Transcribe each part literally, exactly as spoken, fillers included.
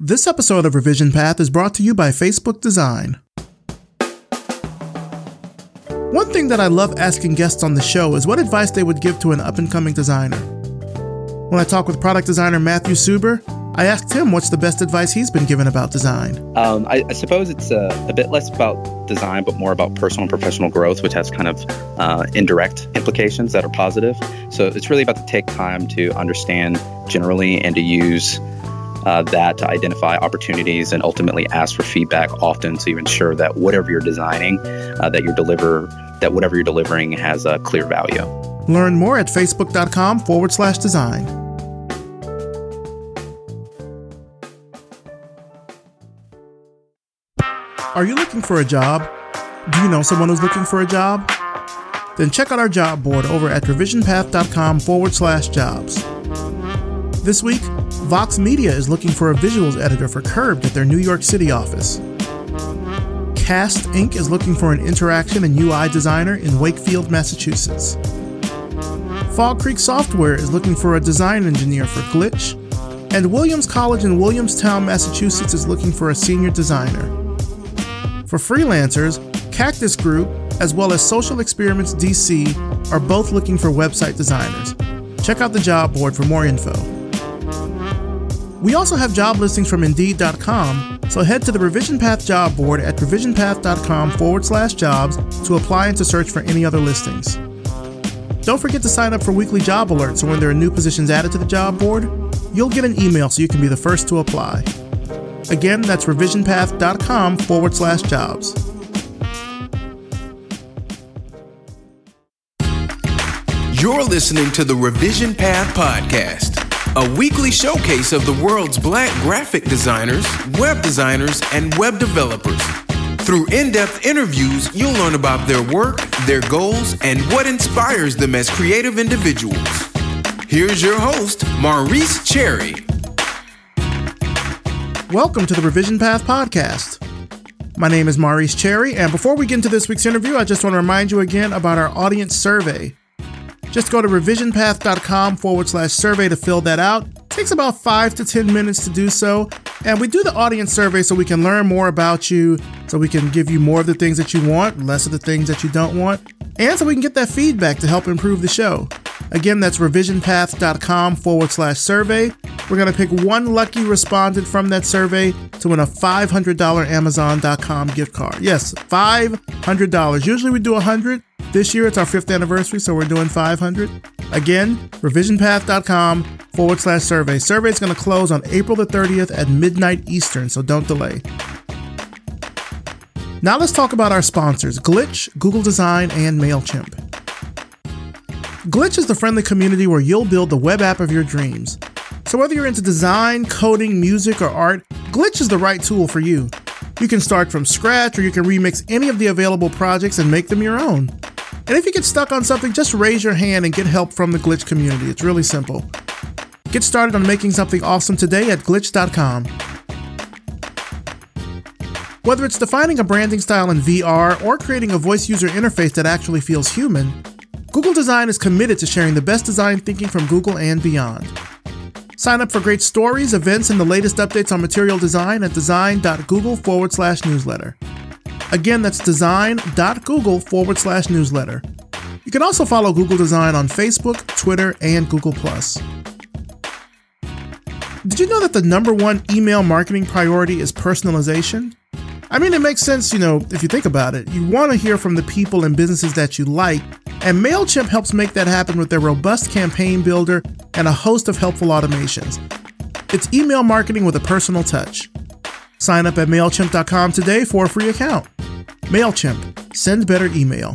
This episode of Revision Path is brought to you by Facebook Design. One thing that I love asking guests on the show is what advice they would give to an up-and-coming designer. When I talk with product designer Matthew Suber, I asked him what's the best advice he's been given about design. Um, I, I suppose it's a, a bit less about design, but more about personal and professional growth, which has kind of uh, indirect implications that are positive. So it's really about to take time to understand generally and to use uh, that to identify opportunities and ultimately ask for feedback often, so you ensure that whatever you're designing, uh, that you deliver, that whatever you're delivering has a clear value. Learn more at facebook.com forward slash design. Are you looking for a job? Do you know someone who's looking for a job? Then check out our job board over at revisionpath.com forward slash jobs. This week, Vox Media is looking for a visuals editor for Curbed at their New York City office. Cast Incorporated is looking for an interaction and U I designer in Wakefield, Massachusetts. Fog Creek Software is looking for a design engineer for Glitch, and Williams College in Williamstown, Massachusetts is looking for a senior designer. For freelancers, Cactus Group, as well as Social Experiments D C, are both looking for website designers. Check out the job board for more info. We also have job listings from Indeed dot com, so head to the Revision Path job board at revisionpath.com forward slash jobs to apply and to search for any other listings. Don't forget to sign up for weekly job alerts, so when there are new positions added to the job board, you'll get an email so you can be the first to apply. Again, that's revisionpath.com forward slash jobs. You're listening to the Revision Path Podcast, a weekly showcase of the world's Black graphic designers, web designers, and web developers. Through in-depth interviews, you'll learn about their work, their goals, and what inspires them as creative individuals. Here's your host, Maurice Cherry. Welcome to the Revision Path Podcast. My name is Maurice Cherry, and before we get into this week's interview, I just want to remind you again about our audience survey. Just go to revisionpath.com forward slash survey to fill that out. It takes about five to ten minutes to do so, and we do the audience survey so we can learn more about you, so we can give you more of the things that you want, less of the things that you don't want, and so we can get that feedback to help improve the show. Again, that's revisionpath.com forward slash survey. We're going to pick one lucky respondent from that survey to win a five hundred dollars amazon dot com gift card. Yes, five hundred dollars. Usually we do one hundred dollars. This year it's our fifth anniversary, so we're doing five hundred dollars. Again, revisionpath.com forward slash survey. Survey is going to close on April the thirtieth at midnight Eastern, so don't delay. Now let's talk about our sponsors, Glitch, Google Design, and MailChimp. Glitch is the friendly community where you'll build the web app of your dreams. So whether you're into design, coding, music, or art, Glitch is the right tool for you. You can start from scratch, or you can remix any of the available projects and make them your own. And if you get stuck on something, just raise your hand and get help from the Glitch community. It's really simple. Get started on making something awesome today at glitch dot com. Whether it's defining a branding style in V R or creating a voice user interface that actually feels human, Google Design is committed to sharing the best design thinking from Google and beyond. Sign up for great stories, events, and the latest updates on material design at design.google forward slash newsletter. Again, that's design.google forward slash newsletter. You can also follow Google Design on Facebook, Twitter, and Google plus. Did you know that the number one email marketing priority is personalization? I mean, it makes sense, you know, if you think about it. You want to hear from the people and businesses that you like, and MailChimp helps make that happen with their robust campaign builder and a host of helpful automations. It's email marketing with a personal touch. Sign up at MailChimp dot com today for a free account. MailChimp. Send better email.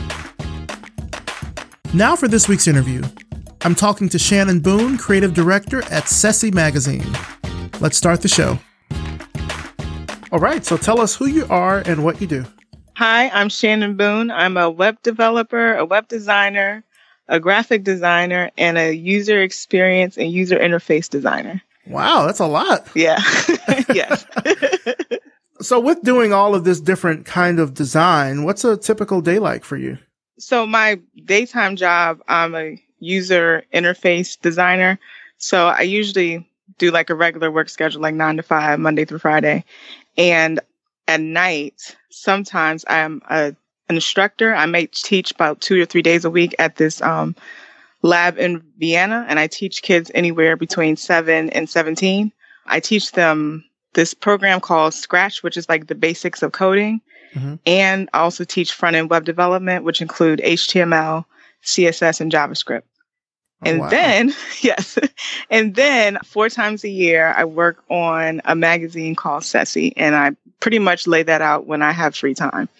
Now for this week's interview. I'm talking to Shannon Boone, creative director at Ceci Magazine. Let's start the show. All right, so tell us who you are and what you do. Hi, I'm Shannon Boone. I'm a web developer, a web designer, a graphic designer, and a user experience and user interface designer. Wow, that's a lot. Yeah. Yes. So with doing all of this different kind of design, what's a typical day like for you? So my daytime job, I'm a user interface designer. So I usually do like a regular work schedule, like nine to five, Monday through Friday. And at night, sometimes I'm a, an instructor. I may teach about two or three days a week at this um, lab in Vienna, and I teach kids anywhere between seven and seventeen. I teach them this program called Scratch, which is like the basics of coding. Mm-hmm. And I also teach front-end web development, which include H T M L, C S S, and JavaScript. Oh, and wow. then, yes, and then four times a year, I work on a magazine called Ceci, and I pretty much lay that out when I have free time.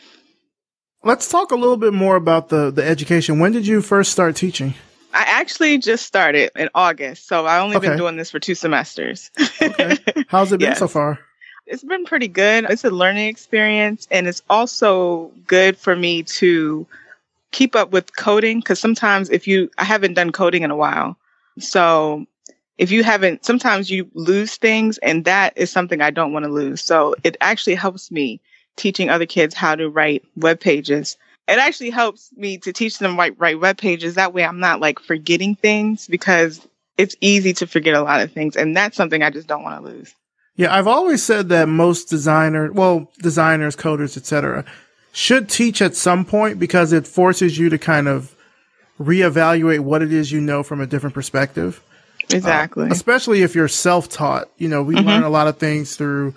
Let's talk a little bit more about the, the education. When did you first start teaching? I actually just started in August, so I've only okay. been doing this for two semesters. Okay. How's it been yes. so far? It's been pretty good. It's a learning experience, and it's also good for me to keep up with coding, because sometimes if you, I haven't done coding in a while. So if you haven't, sometimes you lose things, and that is something I don't want to lose. So it actually helps me teaching other kids how to write web pages. It actually helps me to teach them write, write web pages. That way I'm not like forgetting things, because it's easy to forget a lot of things. And that's something I just don't want to lose. Yeah, I've always said that most designers, well, designers, coders, et cetera, should teach at some point, because it forces you to kind of reevaluate what it is you know from a different perspective. Exactly. Uh, especially if you're self-taught. You know, we mm-hmm. learn a lot of things through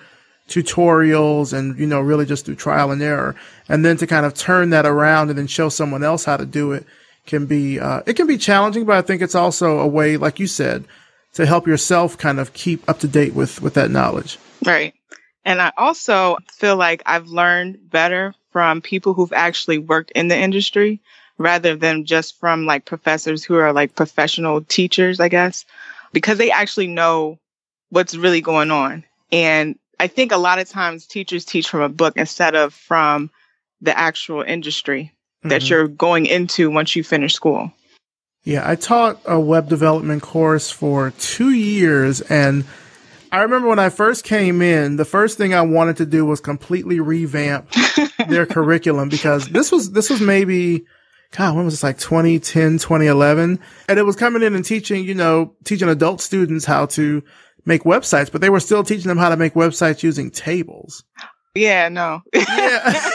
tutorials and, you know, really just through trial and error. And then to kind of turn that around and then show someone else how to do it can be, uh, it can be challenging, but I think it's also a way, like you said, to help yourself kind of keep up to date with, with that knowledge. Right. And I also feel like I've learned better from people who've actually worked in the industry rather than just from like professors who are like professional teachers, I guess, because they actually know what's really going on. And I think a lot of times teachers teach from a book instead of from the actual industry mm-hmm. that you're going into once you finish school. Yeah, I taught a web development course for two years, and I remember when I first came in, the first thing I wanted to do was completely revamp their curriculum, because this was this was maybe, God, when was this, like twenty ten, twenty eleven? And it was coming in and teaching, you know, teaching adult students how to make websites, but they were still teaching them how to make websites using tables. Yeah, no. Yeah.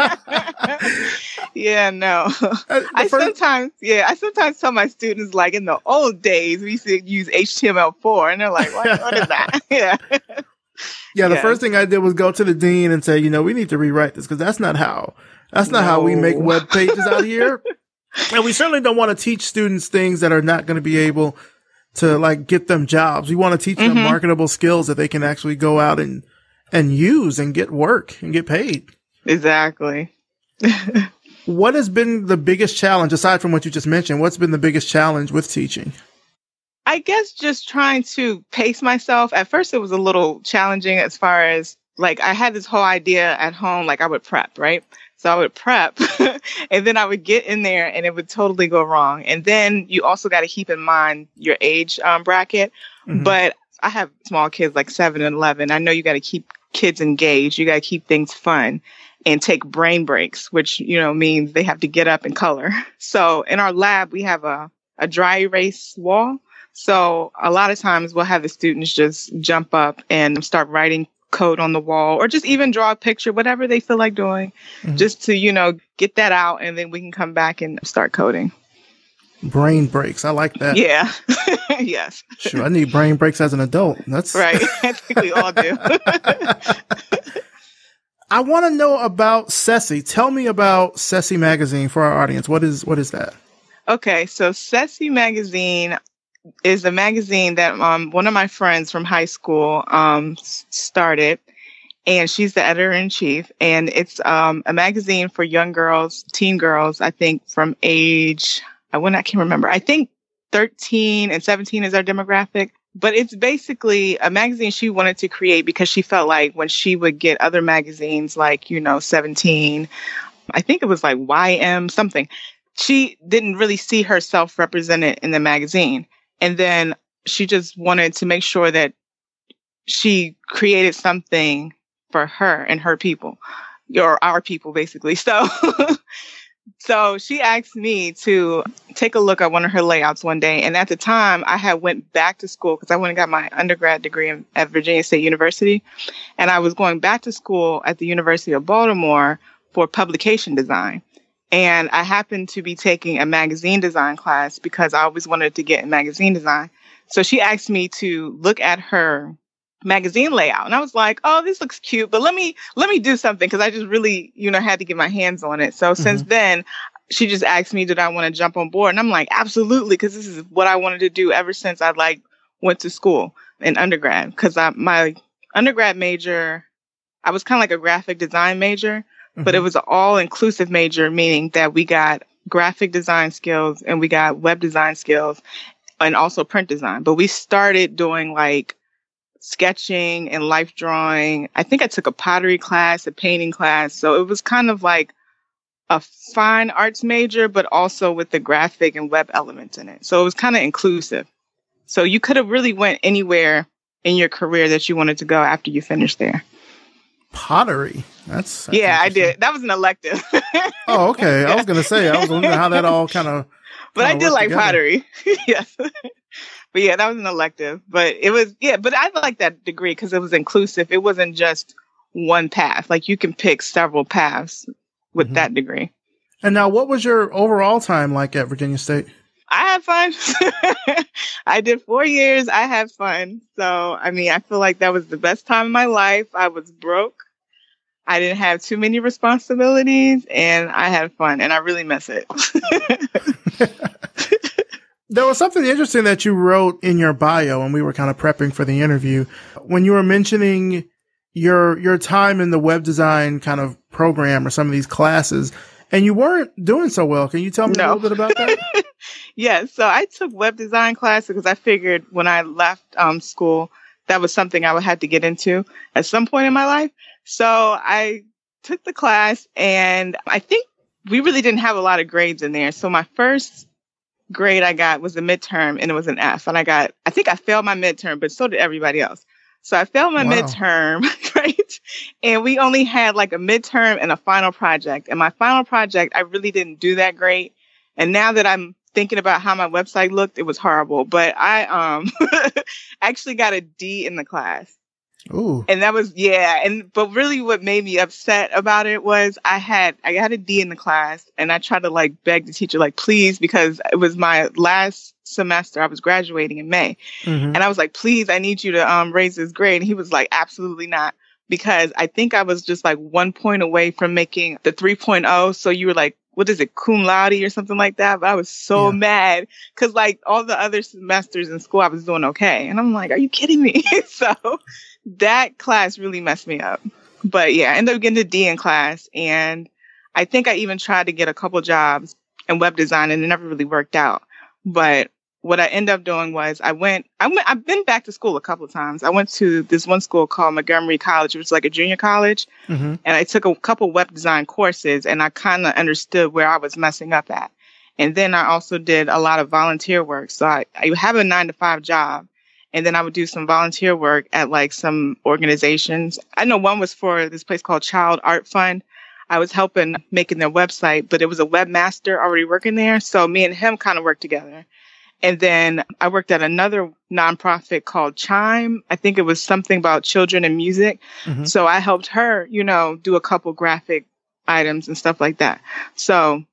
Yeah, no. Uh, I first... sometimes, yeah, I sometimes tell my students, like, in the old days, we used to use H T M L four, and they're like, what, what is that? Yeah. Yeah, the yeah. first thing I did was go to the dean and say, you know, we need to rewrite this, because that's not how, that's not no. how we make web pages out here. And we certainly don't want to teach students things that are not going to be able to, like, get them jobs. We want to teach mm-hmm. them marketable skills that they can actually go out and, and use and get work and get paid. Exactly. What has been the biggest challenge, aside from what you just mentioned? What's been the biggest challenge with teaching? I guess just trying to pace myself. At first, it was a little challenging as far as, like, I had this whole idea at home, like I would prep, right? So I would prep and then I would get in there and it would totally go wrong. And then you also got to keep in mind your age um, bracket. Mm-hmm. But I have small kids like seven and eleven. I know you got to keep kids engaged. You got to keep things fun and take brain breaks, which, you know, means they have to get up and color. So in our lab, we have a, a dry erase wall. So a lot of times we'll have the students just jump up and start writing code on the wall, or just even draw a picture, whatever they feel like doing, mm-hmm. just to, you know, get that out, and then we can come back and start coding. Brain breaks. I like that. Yeah. Yes. Sure. I need brain breaks as an adult. That's right. I think we all do. I want to know about Ceci. Tell me about Ceci Magazine for our audience. What is, what is that? Okay. So Ceci Magazine is a magazine that um, one of my friends from high school um, started, and she's the editor-in-chief. And it's um, a magazine for young girls, teen girls, I think from age, I, when I can remember, I think thirteen and seventeen is our demographic. But it's basically a magazine she wanted to create because she felt like when she would get other magazines like, you know, seventeen, I think it was like Y M something, she didn't really see herself represented in the magazine. And then she just wanted to make sure that she created something for her and her people, or our people, basically. So, So she asked me to take a look at one of her layouts one day. And at the time, I had went back to school because I went and got my undergrad degree in, at Virginia State University. And I was going back to school at the University of Baltimore for publication design. And I happened to be taking a magazine design class because I always wanted to get in magazine design. So she asked me to look at her magazine layout. And I was like, oh, this looks cute, but let me, let me do something. Cause I just really, you know, had to get my hands on it. So mm-hmm. since then she just asked me, did I want to jump on board? And I'm like, absolutely. Cause this is what I wanted to do ever since I like went to school in undergrad. Cause I, my undergrad major, I was kind of like a graphic design major, mm-hmm. but it was an all inclusive major, meaning that we got graphic design skills and we got web design skills and also print design. But we started doing like sketching and life drawing. I think I took a pottery class, a painting class. So it was kind of like a fine arts major, but also with the graphic and web elements in it. So it was kind of inclusive. So you could have really went anywhere in your career that you wanted to go after you finished there. Pottery. That's, that's yeah, I did. That was an elective. Oh, okay. I was going to say, I was wondering how that all kind of. But I did like together. Pottery. Yes. But yeah, that was an elective. But it was, yeah, but I like that degree because it was inclusive. It wasn't just one path. Like you can pick several paths with mm-hmm. that degree. And now, what was your overall time like at Virginia State? I had fun. I did four years. I had fun. So, I mean, I feel like that was the best time of my life. I was broke. I didn't have too many responsibilities and I had fun and I really miss it. There was something interesting that you wrote in your bio when we were kind of prepping for the interview. When you were mentioning your your time in the web design kind of program or some of these classes, and you weren't doing so well. Can you tell me no. a little bit about that? Yeah, so I took web design classes because I figured when I left um, school, that was something I would have to get into at some point in my life. So I took the class and I think we really didn't have a lot of grades in there. So my first grade I got was a midterm and it was an F. And I got, I think I failed my midterm, but so did everybody else. So I failed my wow. midterm, right? And we only had like a midterm and a final project. And my final project, I really didn't do that great. And now that I'm thinking about how my website looked, it was horrible. But I um actually got a D in the class. Ooh. And that was, yeah. And, but really what made me upset about it was I had, I had a D in the class and I tried to like beg the teacher, like, please, because it was my last semester. I was graduating in May. Mm-hmm. And I was like, please, I need you to um, raise this grade. And he was like, absolutely not. Because I think I was just like one point away from making the three point oh. So you were like, what is it, cum laude or something like that? But I was so yeah. mad because like all the other semesters in school, I was doing okay. And I'm like, are you kidding me? So that class really messed me up. But yeah, I ended up getting a D in class. And I think I even tried to get a couple jobs in web design and it never really worked out. But what I ended up doing was I went, I went, I've been back to school a couple of times. I went to this one school called Montgomery College, which was like a junior college. Mm-hmm. And I took a couple web design courses and I kind of understood where I was messing up at. And then I also did a lot of volunteer work. So I, I have a nine to five job. And then I would do some volunteer work at like some organizations. I know one was for this place called Child Art Fund. I was helping making their website, but it was a webmaster already working there. So me and him kind of worked together. And then I worked at another nonprofit called Chime. I think it was something about children and music. Mm-hmm. So I helped her, you know, do a couple graphic items and stuff like that. So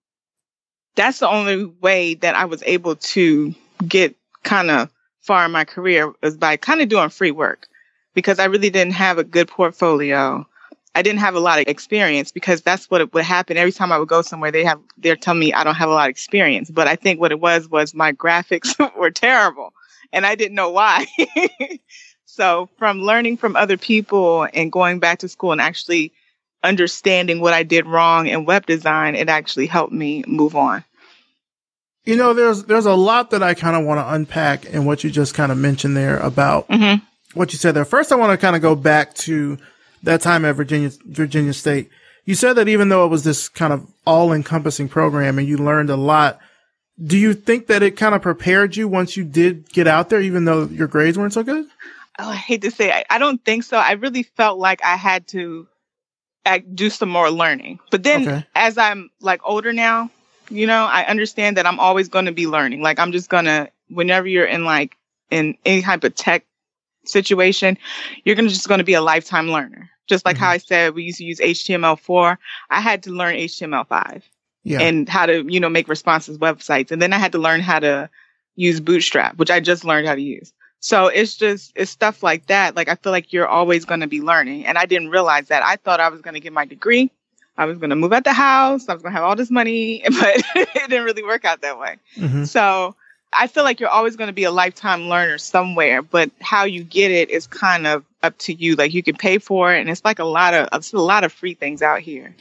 that's the only way that I was able to get kind of far in my career was by kind of doing free work because I really didn't have a good portfolio. I didn't have a lot of experience because that's what would happen every time I would go somewhere. They have, they're telling me I don't have a lot of experience, but I think what it was, was my graphics were terrible and I didn't know why. So from learning from other people and going back to school and actually understanding what I did wrong in web design, it actually helped me move on. You know, there's, there's a lot that I kind of want to unpack in what you just kind of mentioned there about mm-hmm. what you said there. First, I want to kind of go back to that time at Virginia, Virginia State. You said that even though it was this kind of all-encompassing program and you learned a lot, do you think that it kind of prepared you once you did get out there, even though your grades weren't so good? Oh, I hate to say it. I, I don't think so. I really felt like I had to I do some more learning. But then Okay. as I'm like older now, you know, I understand that I'm always going to be learning. Like I'm just going to, whenever you're in like in any type of tech situation, you're going to just going to be a lifetime learner. Just like Mm-hmm. how I said, we used to use H T M L four. I had to learn H T M L five Yeah. and how to, you know, make responsive websites. And then I had to learn how to use Bootstrap, which I just learned how to use. So it's just, it's stuff like that. Like, I feel like you're always going to be learning. And I didn't realize that. I thought I was going to get my degree. I was going to move out the house. I was going to have all this money, but it didn't really work out that way. Mm-hmm. So I feel like you're always going to be a lifetime learner somewhere, but how you get it is kind of up to you. Like you can pay for it. And it's like a lot of, it's a lot of free things out here.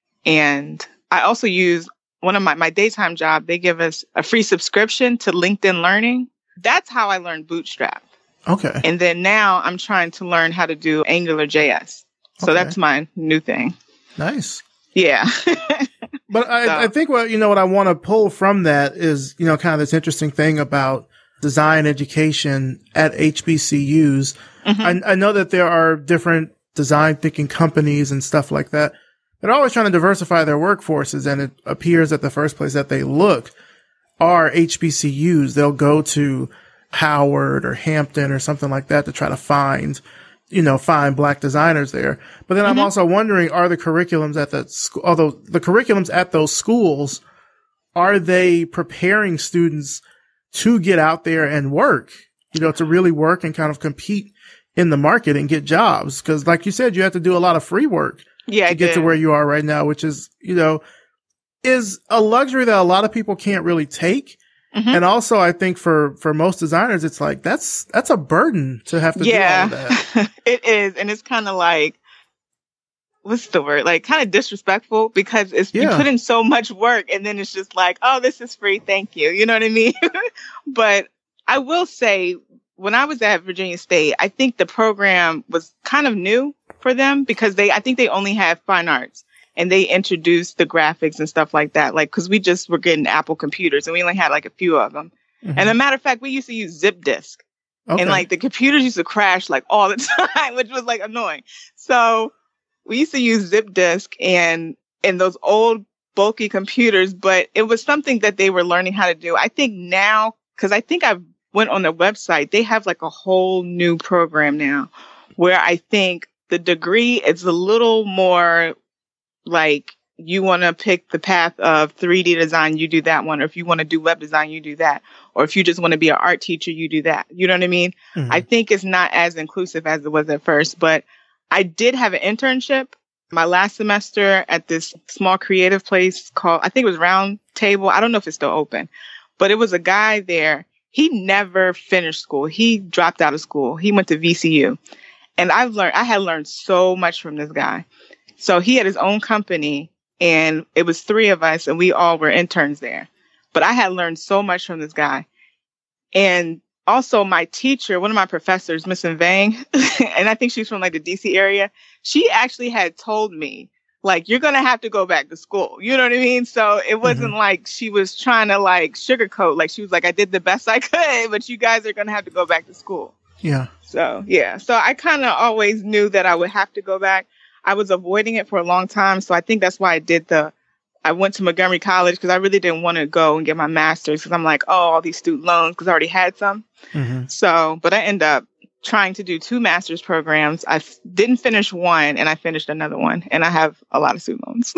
And I also use one of my, my daytime job. They give us a free subscription to LinkedIn Learning. That's how I learned Bootstrap. Okay. And then now I'm trying to learn how to do Angular J S. So Okay. that's my new thing. Nice. Yeah. But I, So- I think what, you know, what I want to pull from that is, you know, kind of this interesting thing about design education at H B C Us. Mhm. I, I know that there are different design thinking companies and stuff like that. They're always trying to diversify their workforces, and it appears that the first place that they look are H B C Us. They'll go to Howard or Hampton or something like that to try to find, you know, find black designers there. But then I'm Mhm. also wondering, are the curriculums at that school, although the curriculums at those schools, are they preparing students to get out there and work, you know, to really work and kind of compete in the market and get jobs? Cause like you said, you have to do a lot of free work Yeah, I to get did. to where you are right now, which is, you know, is a luxury that a lot of people can't really take. Mhm. And also I think for, for most designers, it's like, that's, that's a burden to have to Yeah, do all of that. it is. And it's kind of like, what's the word? Like kind of disrespectful because it's, you Yeah. put in so much work and then it's just like, oh, this is free. Thank you. You know what I mean? But I will say when I was at Virginia State, I think the program was kind of new for them because they, I think they only had fine arts. And they introduced the graphics and stuff like that. Like, cause we just were getting Apple computers and we only had like a few of them. Mhm. And a matter of fact, we used to use zip disk. Okay. And like the computers used to crash like all the time, which was like annoying. So we used to use zip disk and, and those old bulky computers, but it was something that they were learning how to do. I think now, cause I think I went on their website, they have like a whole new program now where I think the degree is a little more like you want to pick the path of three D design, you do that one. Or if you want to do web design, you do that. Or if you just want to be an art teacher, you do that. You know what I mean? Mhm. I think it's not as inclusive as it was at first, but I did have an internship my last semester at this small creative place called, I think it was Round Table. I don't know if it's still open, but it was a guy there. He never finished school. He dropped out of school. He went to V C U. And I've learned, I had learned so much from this guy. So he had his own company and it was three of us and we all were interns there. But I had learned so much from this guy. And also my teacher, one of my professors, Miss Vang, and I think she's from like the D C area. She actually had told me, like, you're going to have to go back to school. You know what I mean? So it wasn't Mhm. like she was trying to like sugarcoat. Like she was like, I did the best I could, but you guys are going to have to go back to school. Yeah. So, yeah. So I kind of always knew that I would have to go back. I was avoiding it for a long time. So I think that's why I did the, I went to Montgomery College because I really didn't want to go and get my master's because I'm like, oh, all these student loans because I already had some. Mhm. So, but I ended up trying to do two master's programs. I f- didn't finish one and I finished another one and I have a lot of student loans.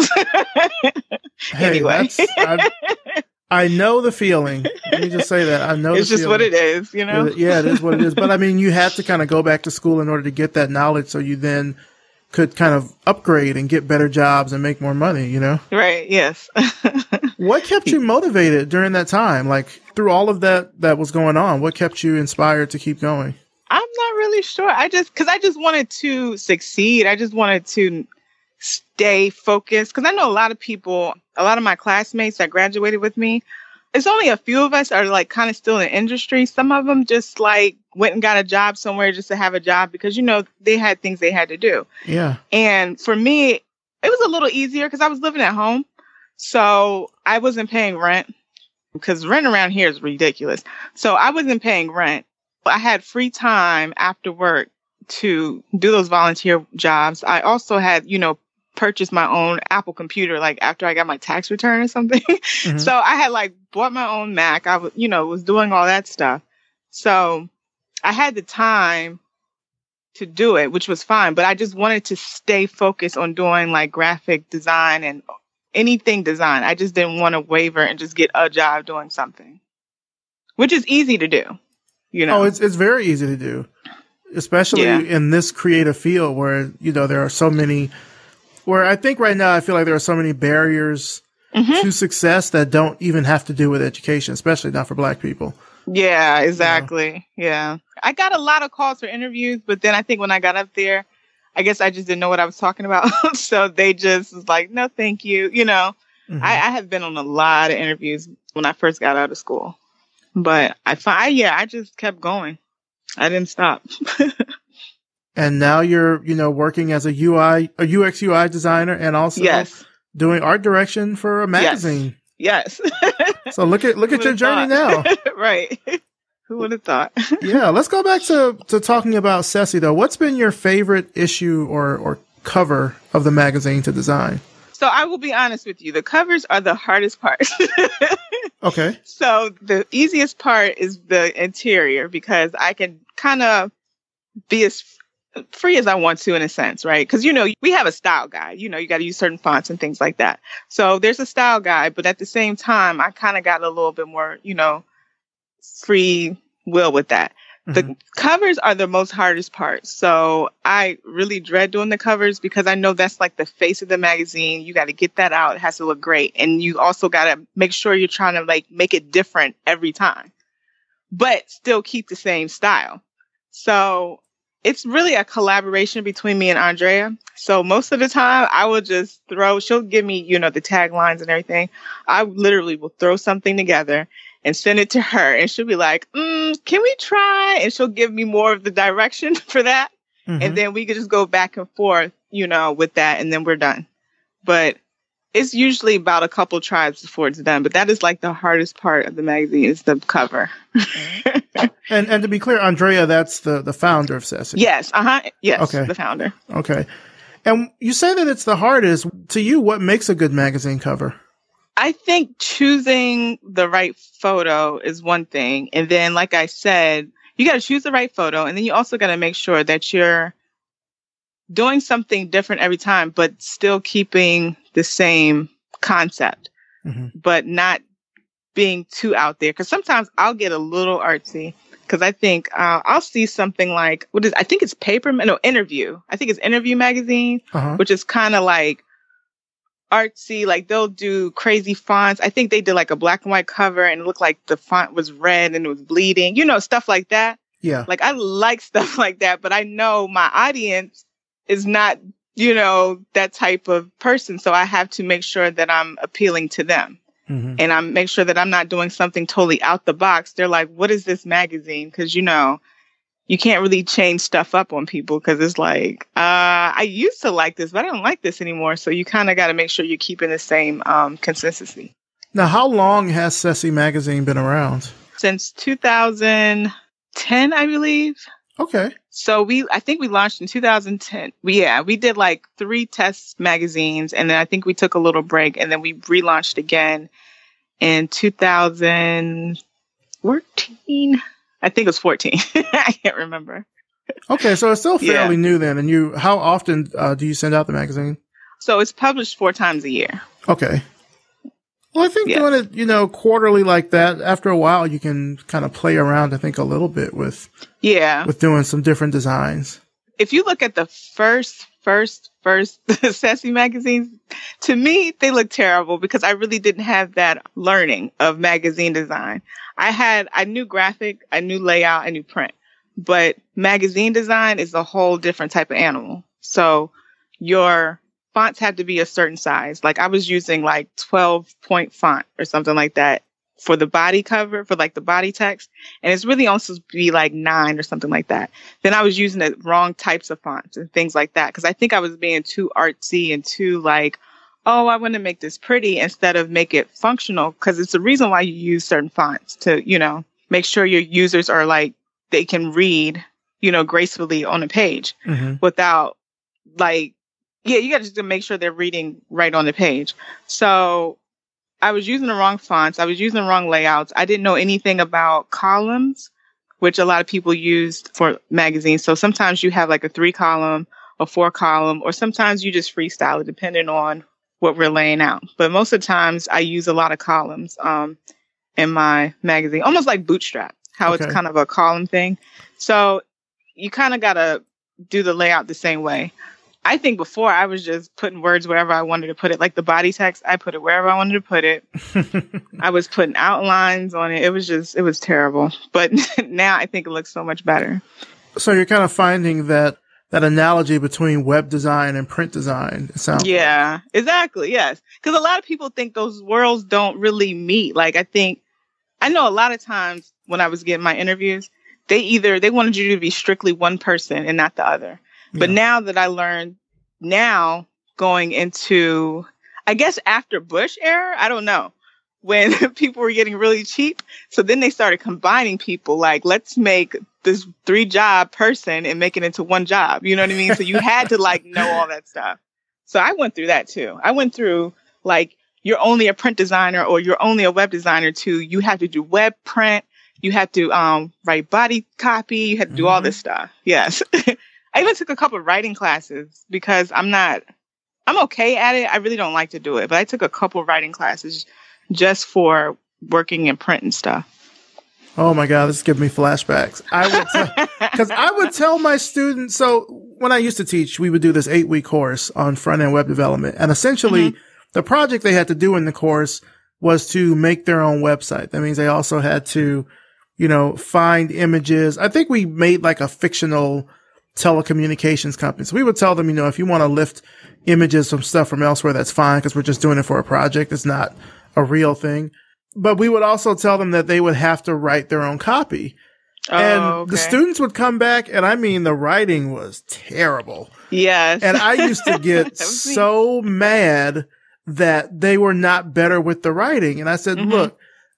Hey, Anyway. that's- I, I know the feeling. Let me just say that. I know It's the just what feeling. it is, you know? Yeah, it is what it is. But I mean, you had to kind of go back to school in order to get that knowledge so you then could kind of upgrade and get better jobs and make more money, you know? Right. Yes. What kept you motivated during that time? Like through all of that that was going on, what kept you inspired to keep going? I'm not really sure. I just, cause I just wanted to succeed. I just wanted to stay focused. Cause I know a lot of people, a lot of my classmates that graduated with me, it's only a few of us are like kind of still in the industry. Some of them just like went and got a job somewhere just to have a job because, you know, they had things they had to do. Yeah. And for me, it was a little easier because I was living at home. So I wasn't paying rent because rent around here is ridiculous. So I wasn't paying rent. I had free time after work to do those volunteer jobs. I also had, you know, purchase my own Apple computer, like after I got my tax return or something. Mm-hmm. So I had like bought my own Mac. I was, you know, was doing all that stuff. So I had the time to do it, which was fine, but I just wanted to stay focused on doing like graphic design and anything design. I just didn't want to waver and just get a job doing something, which is easy to do, you know? Oh, it's, it's very easy to do, especially yeah. in this creative field where, you know, there are so many, where I think right now I feel like there are so many barriers mm-hmm. to success that don't even have to do with education, especially not for Black people. Yeah, exactly. You know? Yeah. I got a lot of calls for interviews, but then I think when I got up there, I guess I just didn't know what I was talking about. So they just was like, no, thank you. You know, mm-hmm. I, I have been on a lot of interviews when I first got out of school, but I find, yeah, I just kept going. I didn't stop. And now you're, you know, working as a U I, a U X U I designer and also yes. doing art direction for a magazine. Yes. yes. So look at, look at your journey now. Right. Who would have thought? Yeah. Let's go back to, to talking about Ceci though. What's been your favorite issue or, or cover of the magazine to design? So I will be honest with you. The covers are the hardest part. Okay. So the easiest part is the interior because I can kind of be as free as I want to in a sense, right? Because, you know, we have a style guide. You know, you got to use certain fonts and things like that. So there's a style guide, but at the same time, I kind of got a little bit more, you know, free will with that. Mm-hmm. The covers are the most hardest part. So I really dread doing the covers because I know that's like the face of the magazine. You got to get that out. It has to look great. And you also got to make sure you're trying to like make it different every time, but still keep the same style. So it's really a collaboration between me and Andrea. So most of the time I will just throw, she'll give me, you know, the taglines and everything. I literally will throw something together and send it to her. And she'll be like, mm, can we try? And she'll give me more of the direction for that. Mm-hmm. And then we could just go back and forth, you know, with that. And then we're done. But it's usually about a couple tries before it's done. But that is like the hardest part of the magazine is the cover. and and to be clear, Andrea, that's the, the founder of Ceci. Yes. Uh-huh. Yes. Okay. The founder. Okay. And you say that it's the hardest. To you, what makes a good magazine cover? I think choosing the right photo is one thing. And then, like I said, you got to choose the right photo. And then you also got to make sure that you're doing something different every time, but still keeping the same concept, mm-hmm. but not being too out there. Because sometimes I'll get a little artsy because I think uh, I'll see something like, what is, I think it's Paper, no, Interview. I think it's Interview magazine, uh-huh. which is kind of like artsy, like they'll do crazy fonts. I think they did like a black and white cover and it looked like the font was red and it was bleeding, you know, stuff like that. Yeah. Like I like stuff like that, but I know my audience is not, you know, that type of person. So I have to make sure that I'm appealing to them. Mm-hmm. And I'm make sure that I'm not doing something totally out the box. They're like, what is this magazine? Because, you know, you can't really change stuff up on people because it's like, uh, I used to like this, but I don't like this anymore. So you kind of got to make sure you're keeping the same um, consistency. Now, how long has Ceci magazine been around? Since two thousand ten, I believe. Okay. So we, I think we launched in two thousand ten. We, yeah, we did like three test magazines and then I think we took a little break and then we relaunched again in two thousand fourteen. I think it was fourteen. I can't remember. Okay. So it's still fairly yeah. new then. And you, how often uh, do you send out the magazine? So it's published four times a year. Okay. Well, I think yeah. doing it, you know, quarterly like that, after a while, you can kind of play around, I think, a little bit with, yeah, with doing some different designs. If you look at the first, first, first Ceci magazines, to me, they look terrible because I really didn't have that learning of magazine design. I had, I knew graphic, I knew layout, I knew print, but magazine design is a whole different type of animal. So your fonts had to be a certain size. Like I was using like twelve point font or something like that for the body cover, for like the body text. And it's really only supposed to be like nine or something like that. Then I was using the wrong types of fonts and things like that. Cause I think I was being too artsy and too like, oh, I want to make this pretty instead of make it functional. Cause it's the reason why you use certain fonts to, you know, make sure your users are like, they can read, you know, gracefully on a page mm-hmm. without like, yeah, you got to just make sure they're reading right on the page. So I was using the wrong fonts. I was using the wrong layouts. I didn't know anything about columns, which a lot of people used for magazines. So sometimes you have like a three column, a four column, or sometimes you just freestyle it depending on what we're laying out. But most of the times I use a lot of columns um, in my magazine, almost like Bootstrap, how okay. it's kind of a column thing. So you kind of got to do the layout the same way. I think before I was just putting words wherever I wanted to put it. Like the body text, I put it wherever I wanted to put it. I was putting outlines on it. It was just, it was terrible. But now I think it looks so much better. So you're kind of finding that that analogy between web design and print design. It sounds yeah, like. exactly. Yes. Because a lot of people think those worlds don't really meet. Like I think, I know a lot of times when I was getting my interviews, they either, they wanted you to be strictly one person and not the other. But yeah. now that I learned, now going into, I guess after Bush era, I don't know, when people were getting really cheap. So then they started combining people, like, let's make this three job person and make it into one job. You know what I mean? So you had to like know all that stuff. So I went through that too. I went through like, you're only a print designer or you're only a web designer too. You have to do web print. You have to um, write body copy. You have to do mm-hmm. all this stuff. Yes. I even took a couple of writing classes because I'm not, I'm okay at it. I really don't like to do it, but I took a couple of writing classes just for working in print and stuff. Oh my God, this is giving me flashbacks. I would, because I would tell my students, so when I used to teach, we would do this eight week course on front end web development. And essentially mm-hmm. the project they had to do in the course was to make their own website. That means they also had to, you know, find images. I think we made like a fictional telecommunications company. So we would tell them, you know, if you want to lift images from stuff from elsewhere, that's fine because we're just doing it for a project. It's not a real thing. But we would also tell them that they would have to write their own copy. Oh, and okay. the students would come back, and I mean, the writing was terrible. Yes. And I used to get so mad that they were not better with the writing. And I said, mm-hmm. look,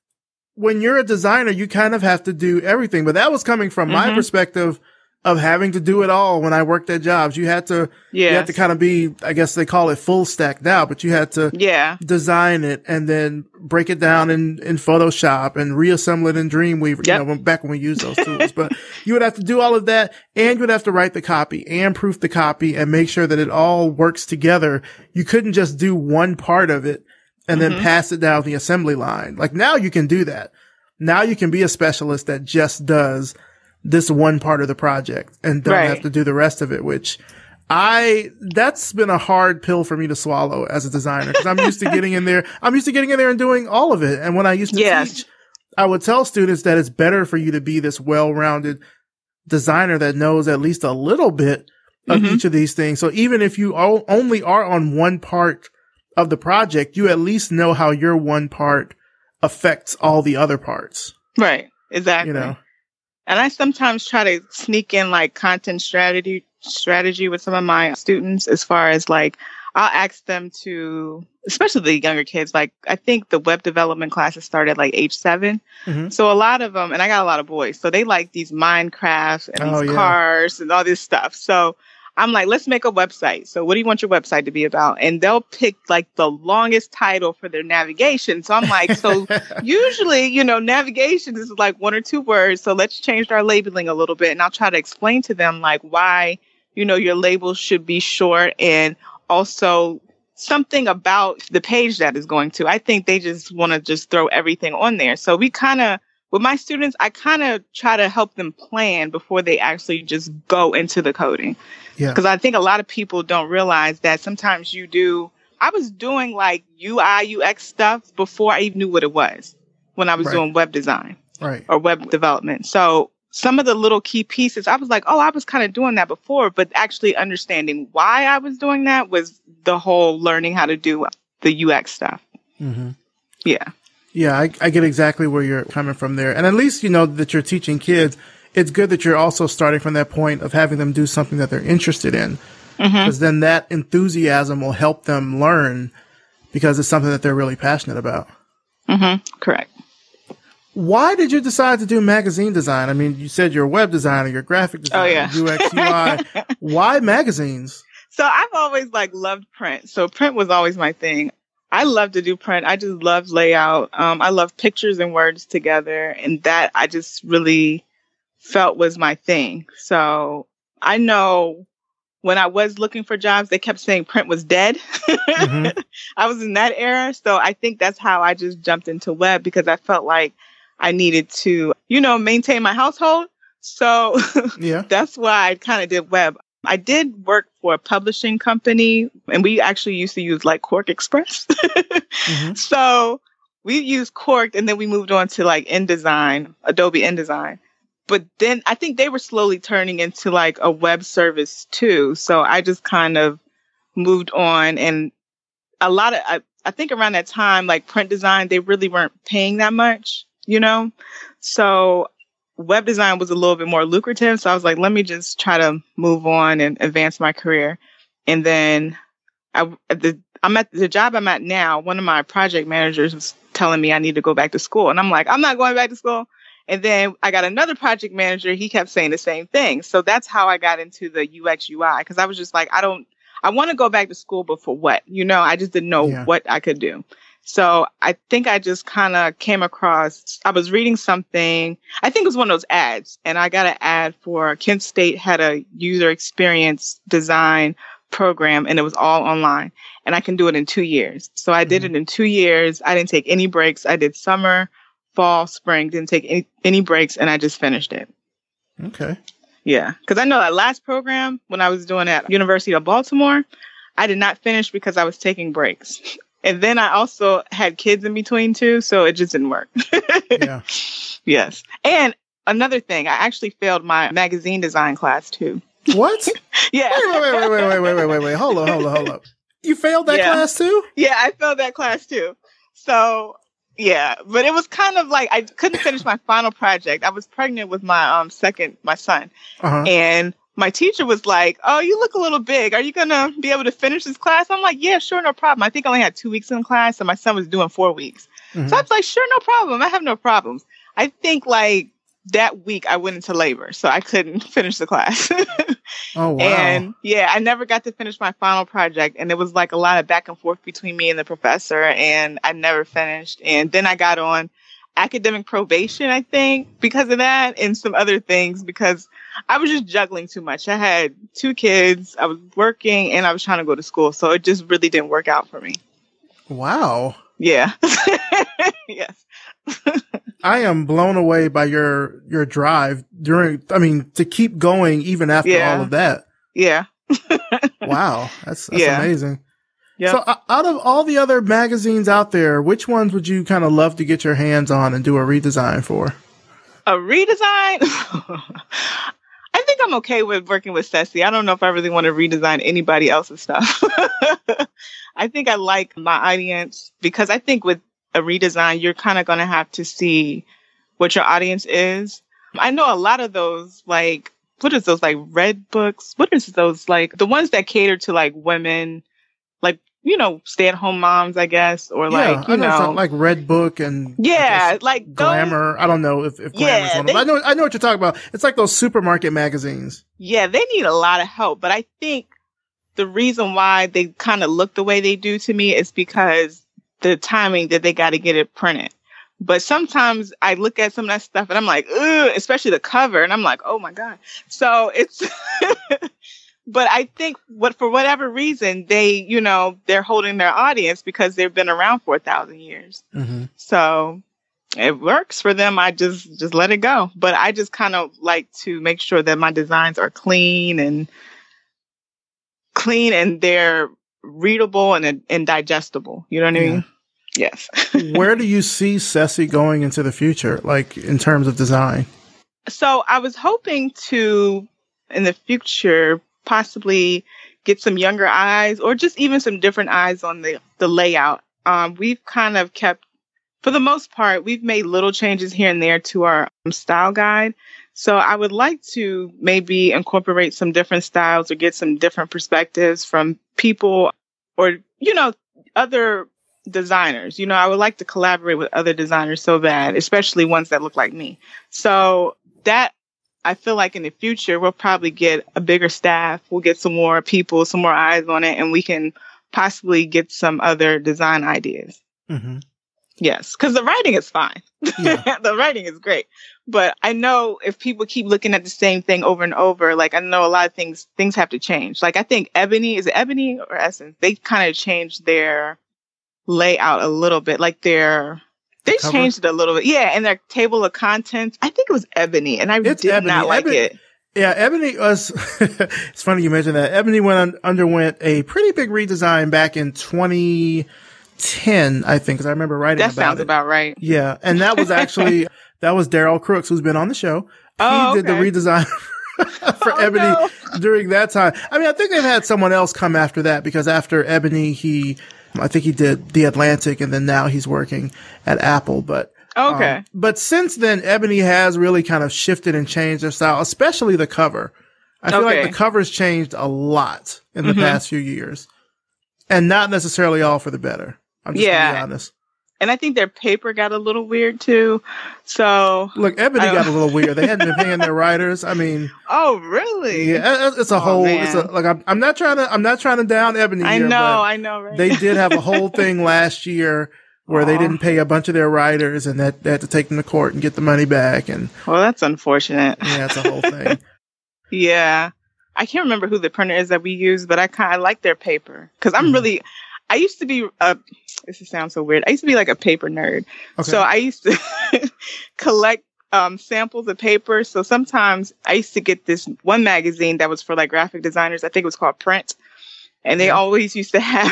when you're a designer, you kind of have to do everything. But that was coming from mm-hmm. my perspective of having to do it all when I worked at jobs. You had to, yes. you had to kind of be, I guess they call it full stack now, but you had to yeah. design it and then break it down in, in Photoshop and reassemble it in Dreamweaver, yep. you know, back when we used those tools. But you would have to do all of that, and you would have to write the copy and proof the copy and make sure that it all works together. You couldn't just do one part of it and mm-hmm. then pass it down the assembly line. Like now you can do that. Now you can be a specialist that just does this one part of the project and don't right. have to do the rest of it, which I, that's been a hard pill for me to swallow as a designer because I'm used to getting in there. I'm used to getting in there and doing all of it. And when I used to yes. teach, I would tell students that it's better for you to be this well-rounded designer that knows at least a little bit of mm-hmm. each of these things. So even if you all, only are on one part of the project, you at least know how your one part affects all the other parts. Right. Exactly. You know? And I sometimes try to sneak in like content strategy, strategy with some of my students as far as like, I'll ask them to, especially the younger kids, like I think the web development classes start at like age seven. Mm-hmm. So a lot of them, and I got a lot of boys, so they like these Minecraft and these oh, yeah. cars and all this stuff. So I'm like, let's make a website. So what do you want your website to be about? And they'll pick like the longest title for their navigation. So I'm like, so usually, you know, navigation is like one or two words. So let's change our labeling a little bit. And I'll try to explain to them like why, you know, your label should be short and also something about the page that is going to. I think they just want to just throw everything on there. So we kind of, with my students, I kind of try to help them plan before they actually just go into the coding. Yeah. Because I think a lot of people don't realize that sometimes you do. I was doing like U I, U X stuff before I even knew what it was when I was right. doing web design right. or web development. So some of the little key pieces, I was like, oh, I was kind of doing that before. But actually understanding why I was doing that was the whole learning how to do the U X stuff. Mm-hmm. Yeah. Yeah, I, I get exactly where you're coming from there. And at least you know that you're teaching kids. It's good that you're also starting from that point of having them do something that they're interested in. Because mm-hmm. then that enthusiasm will help them learn because it's something that they're really passionate about. Mm-hmm. Correct. Why did you decide to do magazine design? I mean, you said you're a web designer, you're a graphic designer, oh, yeah. U X, U I. Why magazines? So I've always like loved print. So print was always my thing. I love to do print. I just love layout. Um, I love pictures and words together. And that I just really felt was my thing. So I know when I was looking for jobs, they kept saying print was dead. Mm-hmm. I was in that era. So I think that's how I just jumped into web, because I felt like I needed to, you know, maintain my household. So yeah, that's why I kind of did web. I did work for a publishing company, and we actually used to use like Quark Express. Mm-hmm. So we used Quark, and then we moved on to like InDesign, Adobe InDesign. But then I think they were slowly turning into like a web service too. So I just kind of moved on, and a lot of, I, I think around that time, like print design, they really weren't paying that much, you know? So web design was a little bit more lucrative. So I was like, let me just try to move on and advance my career. And then I, the, I'm at the job I'm at now. One of my project managers was telling me I need to go back to school. And I'm like, I'm not going back to school. And then I got another project manager. He kept saying the same thing. So that's how I got into the U X U I, because I was just like, I don't, I want to go back to school, but for what? You know, I just didn't know yeah. what I could do. So I think I just kind of came across, I was reading something, I think it was one of those ads, and I got an ad for Kent State had a user experience design program, and it was all online, and I can do it in two years. So I mm-hmm. did it in two years. I didn't take any breaks. I did summer, fall, spring, didn't take any, any breaks, and I just finished it. Okay. Yeah. Because I know that last program, when I was doing at University of Baltimore, I did not finish because I was taking breaks. And then I also had kids in between too, so it just didn't work. Yeah. Yes. And another thing, I actually failed my magazine design class too. What? Yeah. Wait, wait, wait, wait, wait, wait, wait, wait, wait. Hold on, hold on, hold on. You failed that yeah. class too? Yeah, I failed that class too. So yeah, but it was kind of like I couldn't finish my final project. I was pregnant with my um second, my son. Uh-huh. And my teacher was like, oh, you look a little big. Are you going to be able to finish this class? I'm like, yeah, sure, no problem. I think I only had two weeks in class, and my son was doing four weeks. Mm-hmm. So I was like, sure, no problem. I have no problems. I think like that week I went into labor, so I couldn't finish the class. Oh, wow. And yeah, I never got to finish my final project. And it was like a lot of back and forth between me and the professor, and I never finished. And then I got on academic probation, I think, because of that, and some other things, because I was just juggling too much. I had two kids, I was working, and I was trying to go to school. So it just really didn't work out for me. Wow. Yeah. Yes. I am blown away by your your drive during, I mean, to keep going even after yeah. all of that. Yeah. Wow. That's, that's yeah. amazing. Yep. So uh, out of all the other magazines out there, which ones would you kind of love to get your hands on and do a redesign for? A redesign? I think I'm okay with working with Ceci. I don't know if I really want to redesign anybody else's stuff. I think I like my audience, because I think with a redesign, you're kind of going to have to see what your audience is. I know a lot of those, like, what is those, like, Red Books? What is those, like, the ones that cater to, like, women, like, you know, stay-at-home moms, I guess, or yeah, like, you I know, know, like Red Book and yeah, like Glamour. Those, I don't know if, if Glamour's yeah, one of them. I know, I know what you're talking about. It's like those supermarket magazines. Yeah, they need a lot of help, but I think the reason why they kind of look the way they do to me is because the timing that they got to get it printed. But sometimes I look at some of that stuff and I'm like, ugh, especially the cover, and I'm like, oh my God. So it's. But I think what for whatever reason, they, you know, they're holding their audience because they've been around for a thousand years. Mm-hmm. So it works for them. I just, just let it go. But I just kind of like to make sure that my designs are clean and clean and they're readable and, and digestible. You know what I mean? Yeah. Yes. Where do you see Ceci going into the future, like in terms of design? So I was hoping to, in the future, possibly get some younger eyes or just even some different eyes on the, the layout. Um, we've kind of kept, for the most part, we've made little changes here and there to our um, style guide. So I would like to maybe incorporate some different styles or get some different perspectives from people or, you know, other designers. You know, I would like to collaborate with other designers so bad, especially ones that look like me. So that I feel like in the future, we'll probably get a bigger staff. We'll get some more people, some more eyes on it, and we can possibly get some other design ideas. Mm-hmm. Yes, because the writing is fine. Yeah. The writing is great. But I know if people keep looking at the same thing over and over, like I know a lot of things, things have to change. Like I think Ebony, is it Ebony or Essence? They kind of changed their layout a little bit. Like their, they Cover? changed it a little bit. Yeah. And their table of contents, I think it was Ebony. And I It's did Ebony. not like Ebony, it. Yeah, Ebony was, it's funny you mentioned that. Ebony went un, underwent a pretty big redesign back in twenty ten, I think, because I remember writing That about sounds it. about right. Yeah, and that was actually, that was Daryl Crooks, who's been on the show. He Oh, did the okay. redesign for Oh, Ebony no. during that time. I mean, I think they've had someone else come after that, because after Ebony, he, I think he did The Atlantic, and then now he's working at Apple. But Okay. um, but since then, Ebony has really kind of shifted and changed their style, especially the cover. I feel Okay. like the cover's changed a lot in the Mhm. past few years, and not necessarily all for the better. I'm just Yeah. gonna be honest. And I think their paper got a little weird too. So, Look, Ebony I got a don't- little weird. They hadn't been paying their writers. I mean, oh, really? yeah, it- it's a Oh, whole. It's a, man. like I'm, I'm not trying to. I'm not trying to down Ebony. I here, know, but I know, right? they did have a whole thing last year where they Aw. didn't pay a bunch of their writers, and that they had to take them to court and get the money back. And Well, that's unfortunate. yeah, it's a whole thing. Yeah. I can't remember who the printer is that we use, but I kind of like their paper because I'm Mhm. really, I used to be a, this sounds so weird. I used to be like a paper nerd. Okay. So I used to collect um, samples of paper. So sometimes I used to get this one magazine that was for like graphic designers. I think it was called Print. And they Yeah. always used to have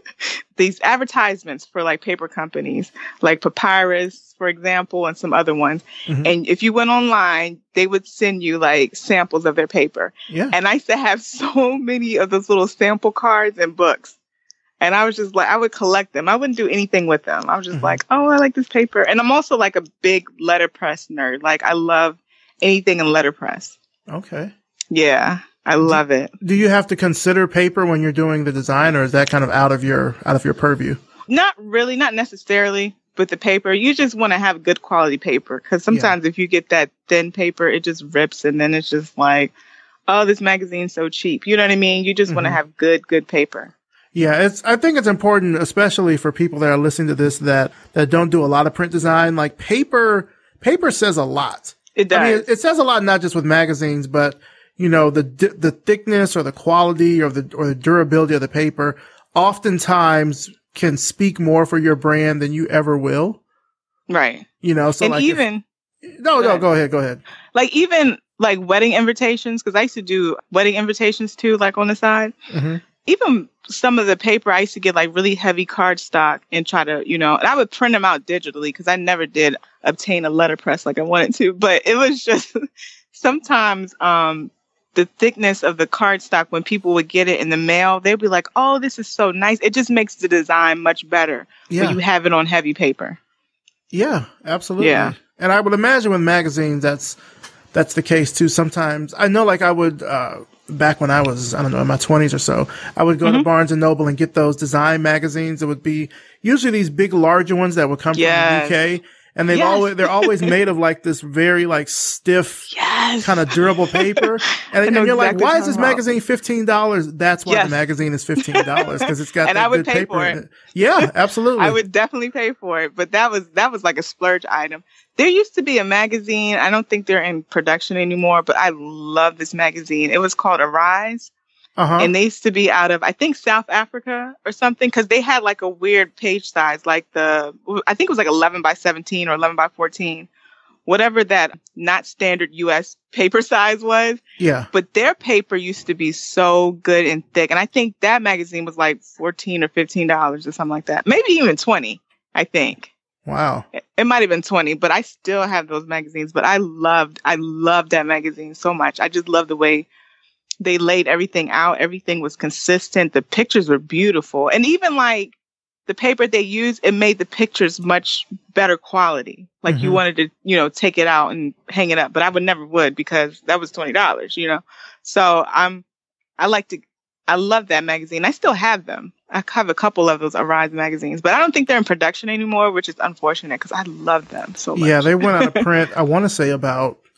these advertisements for like paper companies, like Papyrus, for example, and some other ones. Mhm. And if you went online, they would send you like samples of their paper. Yeah. And I used to have so many of those little sample cards and books. And I was just like, I would collect them. I wouldn't do anything with them. I was just Mhm. like, oh, I like this paper. And I'm also like a big letterpress nerd. Like I love anything in letterpress. Okay. Yeah, I love it. Do you have to consider paper when you're doing the design, or is that kind of out of your out of your purview? Not really, not necessarily with the paper. You just want to have good quality paper because sometimes if you get that thin paper, it just rips and then it's just like, oh, this magazine's so cheap. You know what I mean? You just want to Mhm. have good, good paper. Yeah, it's. I think it's important, especially for people that are listening to this that that don't do a lot of print design. Like paper, paper says a lot. It does. I mean, it, it says a lot not just with magazines, but you know the di- the thickness or the quality or the or the durability of the paper oftentimes can speak more for your brand than you ever will. Right. You know, so and like if- even no, Go no, ahead. go ahead, go ahead. like even like wedding invitations, because I used to do wedding invitations too, like on the side. hmm Even some of the paper, I used to get like really heavy cardstock and try to, you know, and I would print them out digitally because I never did obtain a letterpress like I wanted to. But it was just sometimes um, the thickness of the cardstock, when people would get it in the mail, they'd be like, oh, this is so nice. It just makes the design much better Yeah, when you have it on heavy paper. yeah, absolutely. Yeah. And I would imagine with magazines, that's that's the case too. Sometimes I know, like I would. Uh, Back when I was, I don't know, in my twenties or so, I would go to Mhm. Barnes and Noble and get those design magazines. It would be usually these big, larger ones that would come Yes. from the U K, and they've Yes. always they're always made of like this very like stiff, Yes. kind of durable paper. And, I know and you're exactly like, why what is this you're talking about. magazine fifteen dollars? That's why Yes. the magazine is fifteen dollars, because it's got And that I would good pay paper for in it. it. Yeah, absolutely. I would definitely pay for it, but that was that was like a splurge item. There used to be a magazine. I don't think they're in production anymore, but I love this magazine. It was called Arise, uh-huh. and they used to be out of I think South Africa or something because they had like a weird page size, like the I think it was like eleven by seventeen or eleven by fourteen, whatever that not standard U S paper size was. Yeah. But their paper used to be so good and thick. And I think that magazine was like fourteen or fifteen dollars or something like that. Maybe even twenty, I think. Wow. It, it might have been twenty, but I still have those magazines. But I loved, I loved that magazine so much. I just loved the way they laid everything out. Everything was consistent. The pictures were beautiful. And even like the paper they used, it made the pictures much better quality. Like you Mhm. wanted to, you know, take it out and hang it up, but I would never would because that was twenty dollars, you know? So I'm, I like to, I love that magazine. I still have them. I have a couple of those Arise magazines, but I don't think they're in production anymore, which is unfortunate because I love them so much. Yeah, they went out of print, I want to say about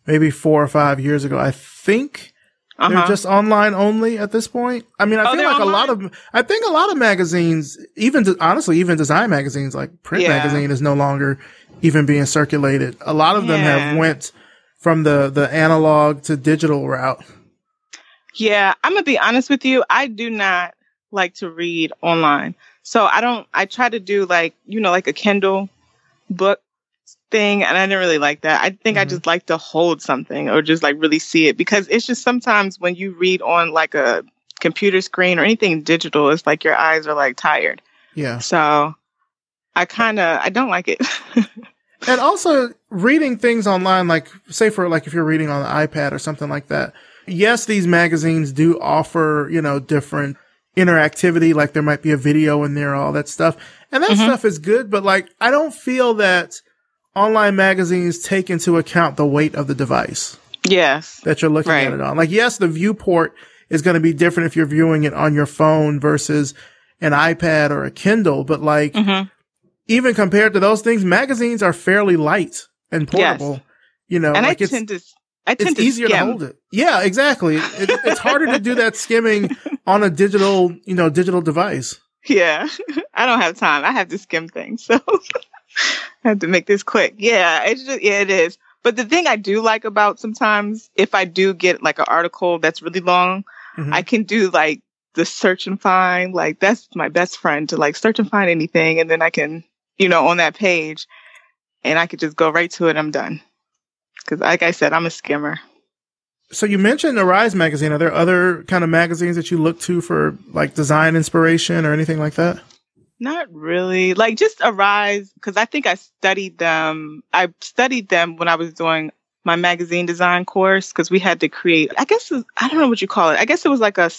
maybe four or five years ago. I think uh-huh. they're just online only at this point. I mean, I oh, feel like online? a lot of, I think a lot of magazines, even to, honestly, even design magazines like Print yeah. Magazine is no longer even being circulated. A lot of yeah. them have went from the, the analog to digital route. Yeah, I'm going to be honest with you. I do not like to read online. So I don't, I try to do like, you know, like a Kindle book thing. And I didn't really like that. I think mm-hmm. I just like to hold something or just like really see it, because it's just sometimes when you read on like a computer screen or anything digital, it's like your eyes are like tired. Yeah. So I kind of, I don't like it. And also reading things online, like say for like if you're reading on the iPad or something like that. Yes, these magazines do offer, you know, different interactivity, like there might be a video in there, all that stuff. And that mm-hmm. stuff is good, but like, I don't feel that online magazines take into account the weight of the device. Yes. That you're looking right. at it on. Like, yes, the viewport is going to be different if you're viewing it on your phone versus an iPad or a Kindle, but like, mm-hmm. even compared to those things, magazines are fairly light and portable, yes. you know, and like I it's, tend to I tend it's to easier skim. to hold it. Yeah, exactly. It, it's harder to do that skimming on a digital, you know, digital device. Yeah. I don't have time. I have to skim things. So I have to make this quick. Yeah, it's just, yeah, it is. But the thing I do like about sometimes, if I do get like an article that's really long, mm-hmm. I can do like the search and find. Like that's my best friend, to like search and find anything. And then I can, you know, on that page, and I could just go right to it. I'm done. Because like I said, I'm a skimmer. So you mentioned Arise magazine. Are there other kind of magazines that you look to for like design inspiration or anything like that? Not really. Like just Arise, because I think I studied them. I studied them when I was doing my magazine design course, because we had to create, I guess, I don't know what you call it. I guess it was like a,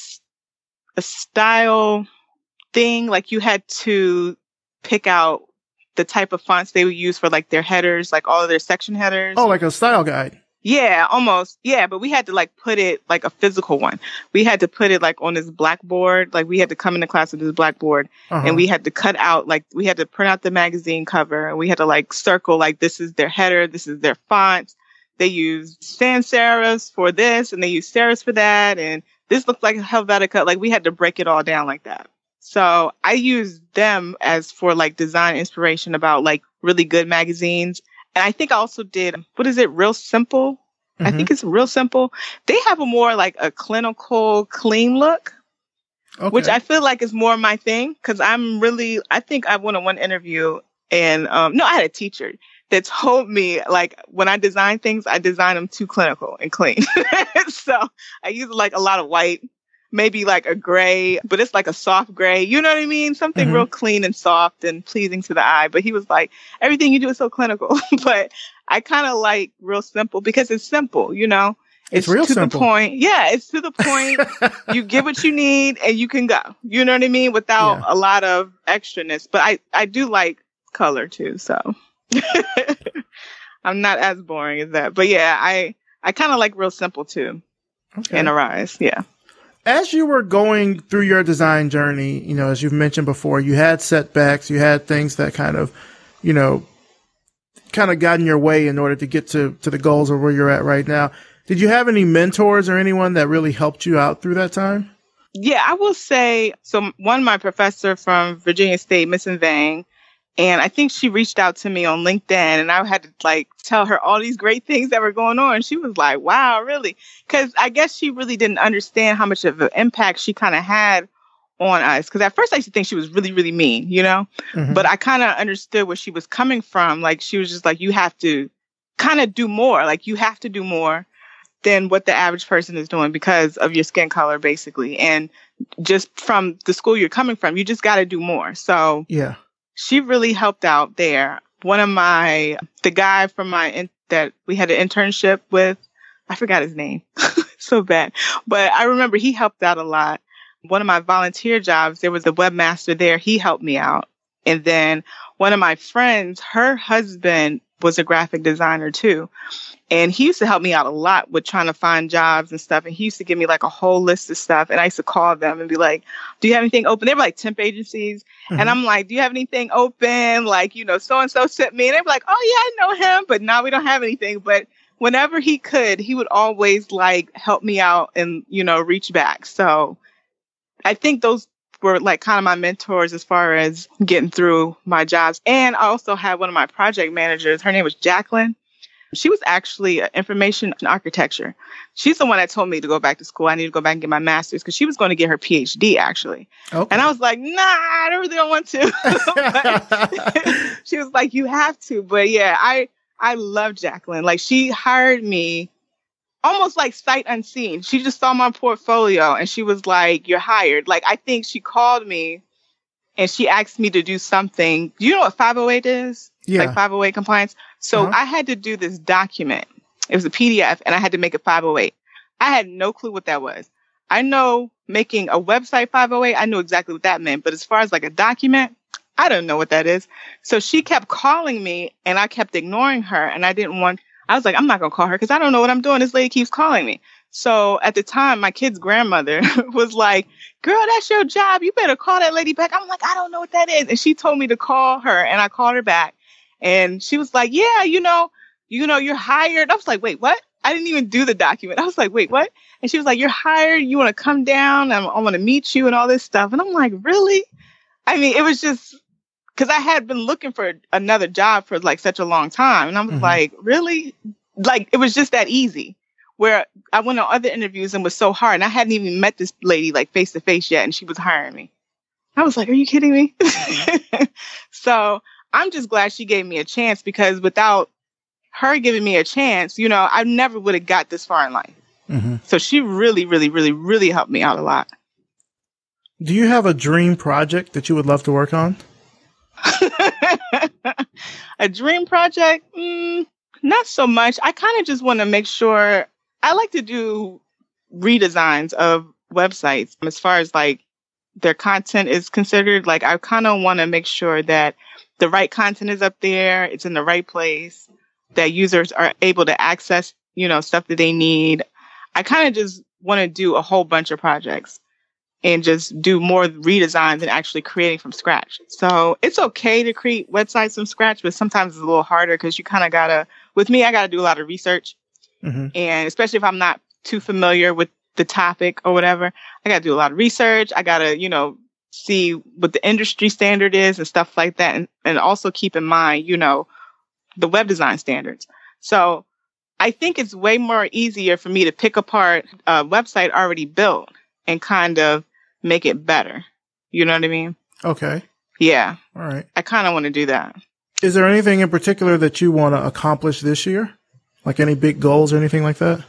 a style thing. Like you had to pick out the type of fonts they would use for like their headers, like all of their section headers. Oh, like a style guide. Yeah, almost. Yeah, but we had to like put it like a physical one. We had to put it like on this blackboard. Like we had to come into class with this blackboard uh-huh. and we had to cut out, like we had to print out the magazine cover, and we had to like circle, like this is their header, this is their font. They use sans serifs for this and they use serifs for that. And this looks like Helvetica. Like we had to break it all down like that. So I use them as for like design inspiration about like really good magazines. And I think I also did, what is it? Real Simple. Mm-hmm. I think it's Real Simple. They have a more like a clinical, clean look, okay. which I feel like is more my thing. Cause I'm really, I think I went on one interview and, um, no, I had a teacher that told me like when I design things, I design them too clinical and clean. So I use like a lot of white. Maybe like a gray, but it's like a soft gray. You know what I mean? Something mm-hmm. real clean and soft and pleasing to the eye. But he was like, everything you do is so clinical. But I kind of like Real Simple because it's simple, you know? It's, it's real to simple. The point. Yeah, it's to the point. You get what you need and you can go. You know what I mean? Without yeah. a lot of extraness. But I, I do like color too. So I'm not as boring as that. But yeah, I, I kind of like Real Simple too. Okay. And Arise. Yeah. As you were going through your design journey, you know, as you've mentioned before, you had setbacks, you had things that kind of, you know, kind of got in your way in order to get to, to the goals of where you're at right now. Did you have any mentors or anyone that really helped you out through that time? Yeah, I will say, so one, my professor from Virginia State, Miss Vang, and I think she reached out to me on LinkedIn, and I had to like tell her all these great things that were going on. And she was like, wow, really? Because I guess she really didn't understand how much of an impact she kind of had on us. Because at first I used to think she was really, really mean, you know, mm-hmm. but I kind of understood where she was coming from. Like she was just like, you have to kind of do more. Like you have to do more than what the average person is doing because of your skin color, basically. And just from the school you're coming from, you just got to do more. So yeah. She really helped out there. One of my, the guy from my, in, that we had an internship with, I forgot his name, so bad. But I remember he helped out a lot. One of my volunteer jobs, there was a webmaster there. He helped me out. And then one of my friends, her husband was a graphic designer too. And he used to help me out a lot with trying to find jobs and stuff. And he used to give me like a whole list of stuff. And I used to call them and be like, do you have anything open? They were like temp agencies. Mm-hmm. And I'm like, do you have anything open? Like, you know, so-and-so sent me. And they were like, oh yeah, I know him. But now we don't have anything. But whenever he could, he would always like help me out and, you know, reach back. So I think those were like kind of my mentors as far as getting through my jobs. And I also had one of my project managers. Her name was Jacqueline. She was actually information architecture. She's the one that told me to go back to school. I need to go back and get my master's because she was going to get her P H D actually. Okay. And I was like, nah, I really don't want to. She was like, you have to. But yeah, I, I love Jacqueline. Like she hired me almost like sight unseen. She just saw my portfolio and she was like, you're hired. Like, I think she called me and she asked me to do something. Do you know what five oh eight is? Yeah. Like five oh eight compliance. So uh-huh. I had to do this document. It was a P D F and I had to make it five oh eight. I had no clue what that was. I know making a website five oh eight, I knew exactly what that meant. But as far as like a document, I don't know what that is. So she kept calling me and I kept ignoring her. And I didn't want, I was like, I'm not going to call her because I don't know what I'm doing. This lady keeps calling me. So at the time, my kid's grandmother was like, girl, that's your job. You better call that lady back. I'm like, I don't know what that is. And she told me to call her and I called her back. And she was like, yeah, you know, you know, you're hired. I was like, wait, what? I didn't even do the document. I was like, wait, what? And she was like, you're hired. You want to come down? I'm, I want to meet you and all this stuff. And I'm like, really? I mean, it was just because I had been looking for another job for like such a long time. And I was mm-hmm. like, really? Like, it was just that easy where I went on other interviews and was so hard. And I hadn't even met this lady like face to face yet. And she was hiring me. I was like, are you kidding me? So I'm just glad she gave me a chance because without her giving me a chance, you know, I never would have got this far in life. Mm-hmm. So she really, really, really, really helped me out a lot. Do you have a dream project that you would love to work on? A dream project? Mm, not so much. I kind of just want to make sure I like to do redesigns of websites as far as like their content is considered. Like I kind of want to make sure that the right content is up there. It's in the right place, that users are able to access, you know, stuff that they need. I kind of just want to do a whole bunch of projects and just do more redesign than actually creating from scratch. So it's okay to create websites from scratch, but sometimes it's a little harder because you kind of got to, with me, I got to do a lot of research. Mm-hmm. And especially if I'm not too familiar with the topic or whatever, I got to do a lot of research. I got to, you know, see what the industry standard is and stuff like that. And, and also keep in mind, you know, the web design standards. So I think it's way more easier for me to pick apart a website already built and kind of make it better. You know what I mean? Okay. Yeah. All right. I kind of want to do that. Is there anything in particular that you want to accomplish this year? Like any big goals or anything like that?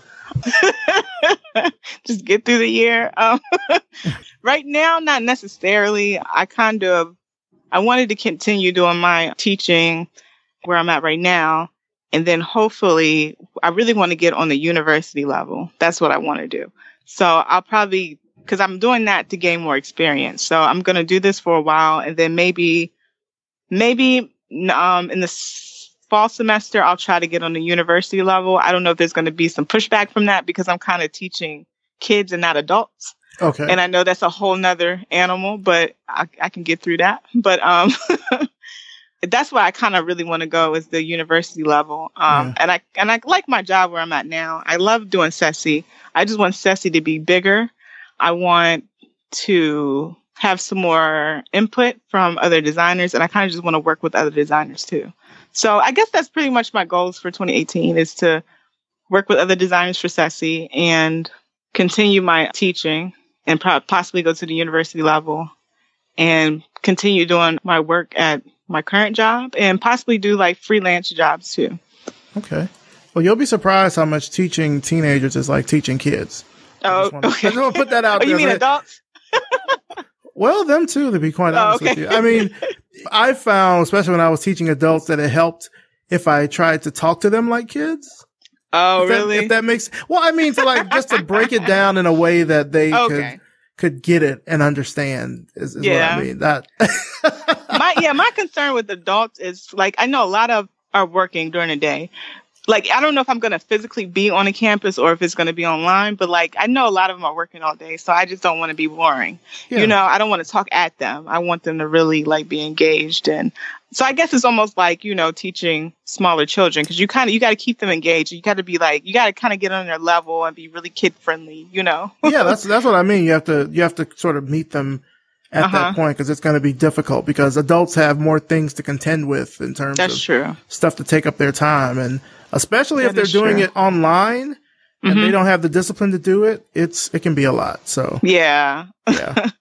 Just get through the year. Um, right now, not necessarily. I kind of, I wanted to continue doing my teaching where I'm at right now. And then hopefully, I really want to get on the university level. That's what I want to do. So I'll probably, because I'm doing that to gain more experience. So I'm going to do this for a while. And then maybe, maybe um, in the fall semester, I'll try to get on the university level. I don't know if there's going to be some pushback from that because I'm kind of teaching kids and not adults. Okay. And I know that's a whole nother animal, but I, I can get through that. But um, that's where I kind of really want to go is the university level. Um, yeah. And I and I like my job where I'm at now. I love doing S E S I. I just want S E S I to be bigger. I want to have some more input from other designers, and I kind of just want to work with other designers too. So I guess that's pretty much my goals for twenty eighteen is to work with other designers for S E S I and continue my teaching and pro- possibly go to the university level and continue doing my work at my current job and possibly do like freelance jobs too. Okay. Well, you'll be surprised how much teaching teenagers is like teaching kids. Oh, I just want to, okay. I just want to put that out oh, there. You mean like, adults? Well, them too, to be quite honest oh, okay. with you. I mean, I found, especially when I was teaching adults, that it helped if I tried to talk to them like kids. Oh, if that, really? If that makes, well, I mean, to like, just to break it down in a way that they okay. could, could get it and understand is, is yeah. what I mean. That. my, yeah, my concern with adults is like, I know a lot of are working during the day. like, I don't know if I'm going to physically be on a campus or if it's going to be online, but like, I know a lot of them are working all day, so I just don't want to be boring. Yeah. You know, I don't want to talk at them. I want them to really like be engaged. And so I guess it's almost like, you know, teaching smaller children, because you kind of, you got to keep them engaged. You got to be like, you got to kind of get on their level and be really kid friendly, you know? Yeah, that's, that's what I mean. You have to, you have to sort of meet them at uh-huh. that point, because it's going to be difficult, because adults have more things to contend with in terms that's of true. stuff to take up their time. And especially that if they're doing true. it online and mm-hmm. they don't have the discipline to do it, it's, it can be a lot. So yeah. Yeah.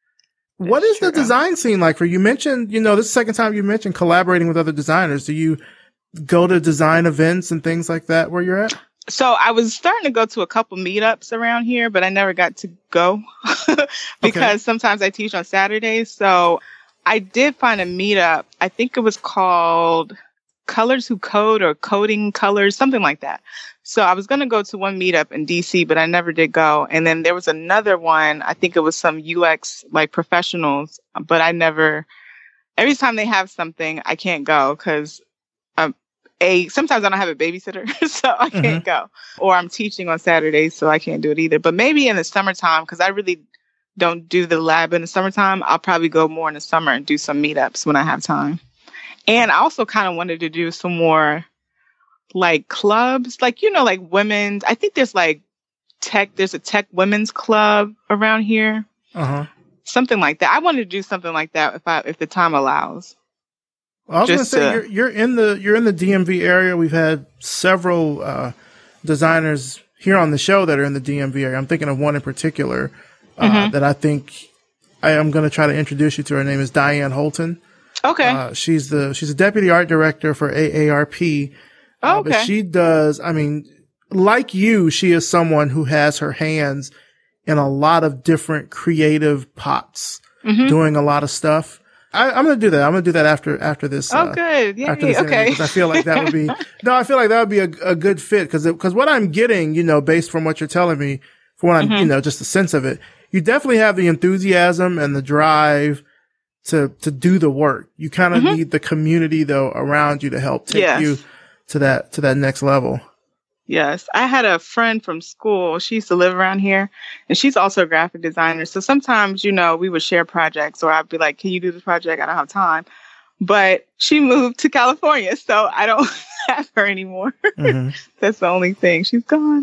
What is true. the design scene like for you? You mentioned, you know, this is the second time you mentioned collaborating with other designers. Do you go to design events and things like that where you're at? So I was starting to go to a couple meetups around here, but I never got to go because okay. sometimes I teach on Saturdays. So I did find a meetup. I think it was called Colors Who Code or Coding Colors, something like that. So I was going to go to one meetup in D C, but I never did go. And then there was another one. I think it was some U X like professionals, but I never, every time they have something, I can't go because um, a, sometimes I don't have a babysitter, so I can't mm-hmm. go. Or I'm teaching on Saturdays, so I can't do it either. But maybe in the summertime, because I really don't do the lab in the summertime, I'll probably go more in the summer and do some meetups when I have time. And I also kind of wanted to do some more like clubs, like, you know, like women's, I think there's like tech, there's a tech women's club around here. Uh-huh. Something like that. I wanted to do something like that if I, if the time allows. Well, I was going to say, you're, you're in the, you're in the D M V area. We've had several, uh, designers here on the show that are in the D M V area. I'm thinking of one in particular, uh, mm-hmm. that I think I am going to try to introduce you to. Her name is Diane Holton. Okay. Uh, she's the, she's a deputy art director for A A R P. Uh, oh, okay. But she does, I mean, like you, she is someone who has her hands in a lot of different creative pots, mm-hmm. doing a lot of stuff. I, I'm going to do that. I'm going to do that after, after this. Oh, uh, good. Yeah. After this okay. Because I feel like that would be, no, I feel like that would be a, a good fit. Cause, cause what I'm getting, you know, based from what you're telling me, for what I'm, mm-hmm. you know, just the sense of it, you definitely have the enthusiasm and the drive to, to do the work. You kind of mm-hmm. need the community though around you to help take yes. you to that, to that next level. Yes. I had a friend from school. She used to live around here and she's also a graphic designer. So sometimes, you know, we would share projects or I'd be like, can you do this project? I don't have time. But she moved to California, so I don't have her anymore. Mm-hmm. That's the only thing. She's gone.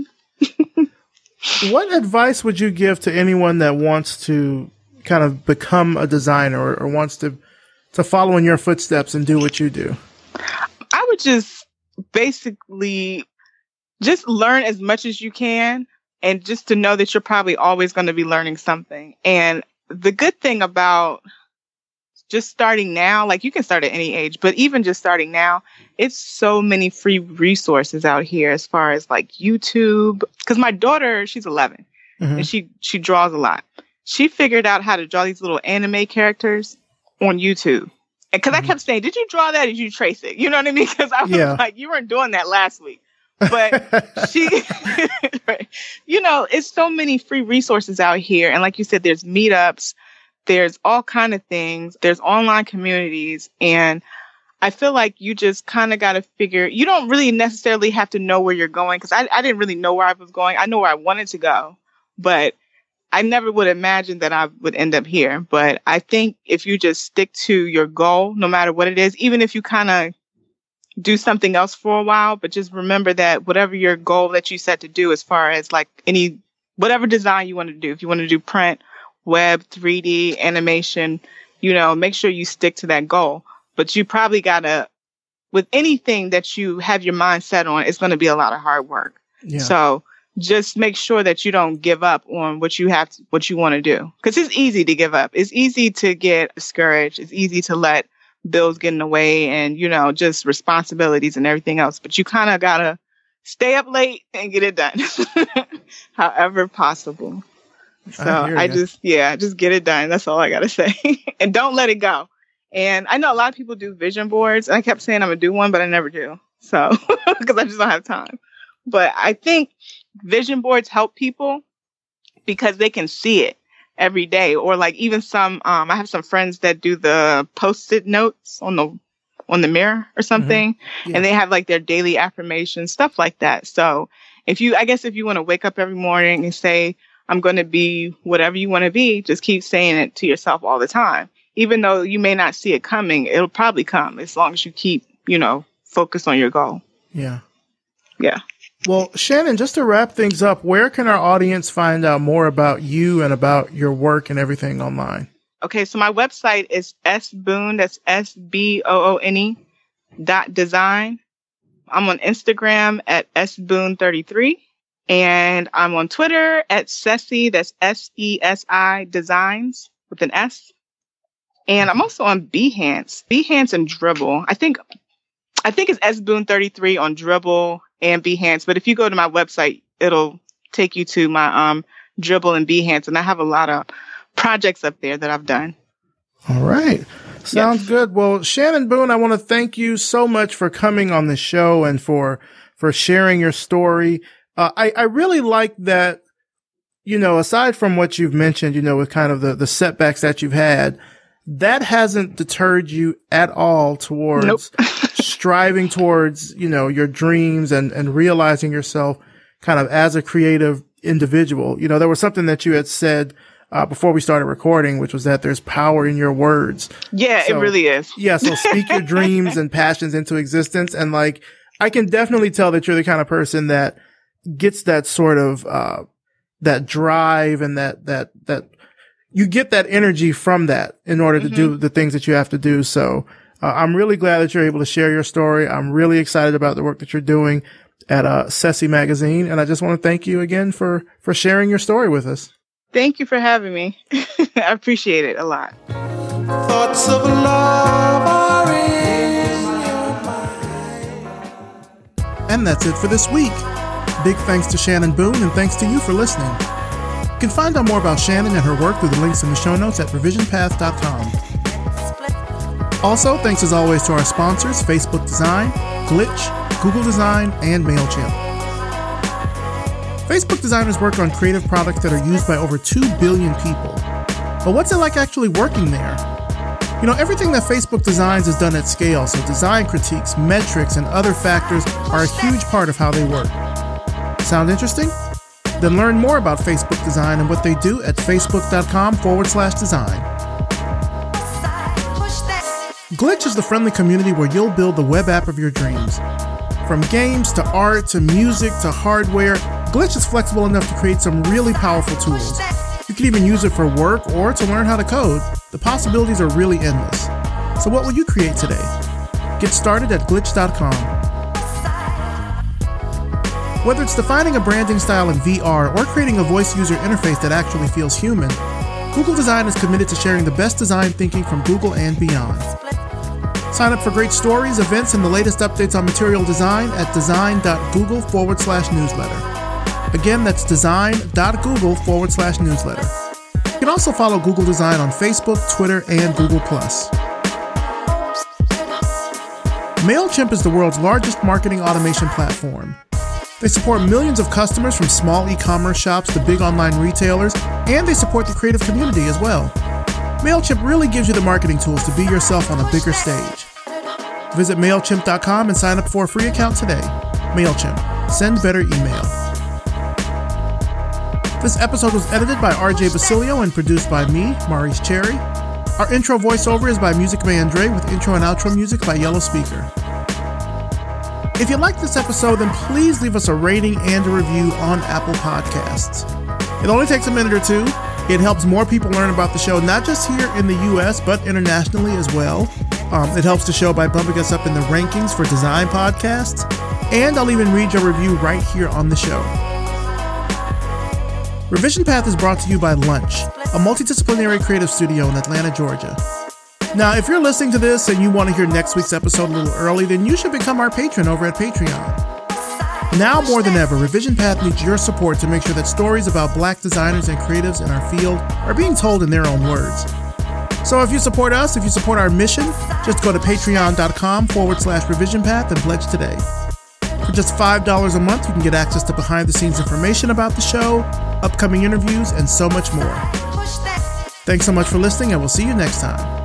What advice would you give to anyone that wants to kind of become a designer or, or wants to, to follow in your footsteps and do what you do? I would just basically just learn as much as you can and just to know that you're probably always going to be learning something. And the good thing about just starting now, like you can start at any age, but even just starting now, it's so many free resources out here as far as like YouTube. Because my daughter, she's eleven mm-hmm. and she, she draws a lot. She figured out how to draw these little anime characters on YouTube. And because mm-hmm. I kept saying, did you draw that? Did you trace it? You know what I mean? Because I was yeah. like, you weren't doing that last week. But she, right. you know, it's so many free resources out here. And like you said, there's meetups, there's all kind of things, there's online communities. And I feel like you just kind of got to figure, you don't really necessarily have to know where you're going. Cause I, I didn't really know where I was going. I know where I wanted to go, but I never would imagine that I would end up here. But I think if you just stick to your goal, no matter what it is, even if you kind of do something else for a while, but just remember that whatever your goal that you set to do, as far as like any, whatever design you want to do, if you want to do print, web, three D, animation, you know, make sure you stick to that goal. But you probably gotta, with anything that you have your mind set on, it's going to be a lot of hard work. Yeah. So just make sure that you don't give up on what you have, to, what you want to do. Cause it's easy to give up. It's easy to get discouraged. It's easy to let bills get in the way and, you know, just responsibilities and everything else. But you kind of got to stay up late and get it done however possible. So I, I just, yeah, just get it done. That's all I got to say. And don't let it go. And I know a lot of people do vision boards. I kept saying I'm going to do one, but I never do. So, because I just don't have time. But I think vision boards help people because they can see it every day. Or like even some, um, I have some friends that do the post-it notes on the on the mirror or something. Mm-hmm. Yeah. And they have like their daily affirmations, stuff like that. So if you, I guess if you want to wake up every morning and say, I'm going to be whatever you want to be, just keep saying it to yourself all the time. Even though you may not see it coming, it'll probably come as long as you keep, you know, focused on your goal. Yeah. Yeah. Well, Shannon, just to wrap things up, where can our audience find out more about you and about your work and everything online? Okay, so my website is sboone, that's S B O O N E dot design. I'm on Instagram at sboone thirty-three. And I'm on Twitter at Sesi, that's S E S I Designs with an S. And I'm also on Behance, Behance and Dribbble. I think I think it's sboone thirty-three on Dribbble and Behance. But if you go to my website, it'll take you to my um Dribbble and Behance. And I have a lot of projects up there that I've done. All right. Sounds Yes. good. Well, Shannon Boone, I want to thank you so much for coming on the show and for for sharing your story. Uh, I, I really like that, you know, aside from what you've mentioned, you know, with kind of the, the setbacks that you've had, that hasn't deterred you at all towards Nope. striving towards, you know, your dreams and, and realizing yourself kind of as a creative individual. You know, there was something that you had said uh, before we started recording, which was that there's power in your words. Yeah, So, it really is. Yeah. So speak your dreams and passions into existence. And like, I can definitely tell that you're the kind of person that gets that sort of, uh, that drive and that, that, that you get that energy from that in order to Mm-hmm. do the things that you have to do. So, uh, I'm really glad that you're able to share your story. I'm really excited about the work that you're doing at, uh, Sesi Magazine. And I just want to thank you again for, for sharing your story with us. Thank you for having me. I appreciate it a lot. Thoughts of love are in your mind. And that's it for this week. Big thanks to Shannon Boone, and thanks to you for listening. You can find out more about Shannon and her work through the links in the show notes at revision path dot com. Also, thanks as always to our sponsors, Facebook Design, Glitch, Google Design, and MailChimp. Facebook designers work on creative products that are used by over two billion people. But what's it like actually working there? You know, everything that Facebook designs is done at scale, so design critiques, metrics, and other factors are a huge part of how they work. Sound interesting? Then learn more about Facebook design and what they do at facebook.com forward slash design. Glitch is the friendly community where you'll build the web app of your dreams. From games to art to music to hardware, Glitch is flexible enough to create some really powerful tools. You can even use it for work or to learn how to code. The possibilities are really endless. So what will you create today? Get started at glitch dot com. Whether it's defining a branding style in V R or creating a voice user interface that actually feels human, Google Design is committed to sharing the best design thinking from Google and beyond. Sign up for great stories, events, and the latest updates on material design at design.google forward slash newsletter. Again, that's design.google forward slash newsletter. You can also follow Google Design on Facebook, Twitter, and Google plus. MailChimp is the world's largest marketing automation platform. They support millions of customers from small e-commerce shops to big online retailers, and they support the creative community as well. MailChimp really gives you the marketing tools to be yourself on a bigger stage. Visit MailChimp dot com and sign up for a free account today. MailChimp. Send better email. This episode was edited by R J Basilio and produced by me, Maurice Cherry. Our intro voiceover is by Music Man Dre with intro and outro music by Yellow Speaker. If you liked this episode, then please leave us a rating and a review on Apple Podcasts. It only takes a minute or two. It helps more people learn about the show, not just here in the U S, but internationally as well. Um, it helps the show by bumping us up in the rankings for design podcasts. And I'll even read your review right here on the show. Revision Path is brought to you by Lunch, a multidisciplinary creative studio in Atlanta, Georgia. Now, if you're listening to this and you want to hear next week's episode a little early, then you should become our patron over at Patreon. Now more than ever, Revision Path needs your support to make sure that stories about Black designers and creatives in our field are being told in their own words. So if you support us, if you support our mission, just go to patreon.com forward slash Revision Path and pledge today. For just five dollars a month, you can get access to behind-the-scenes information about the show, upcoming interviews, and so much more. Thanks so much for listening, and we'll see you next time.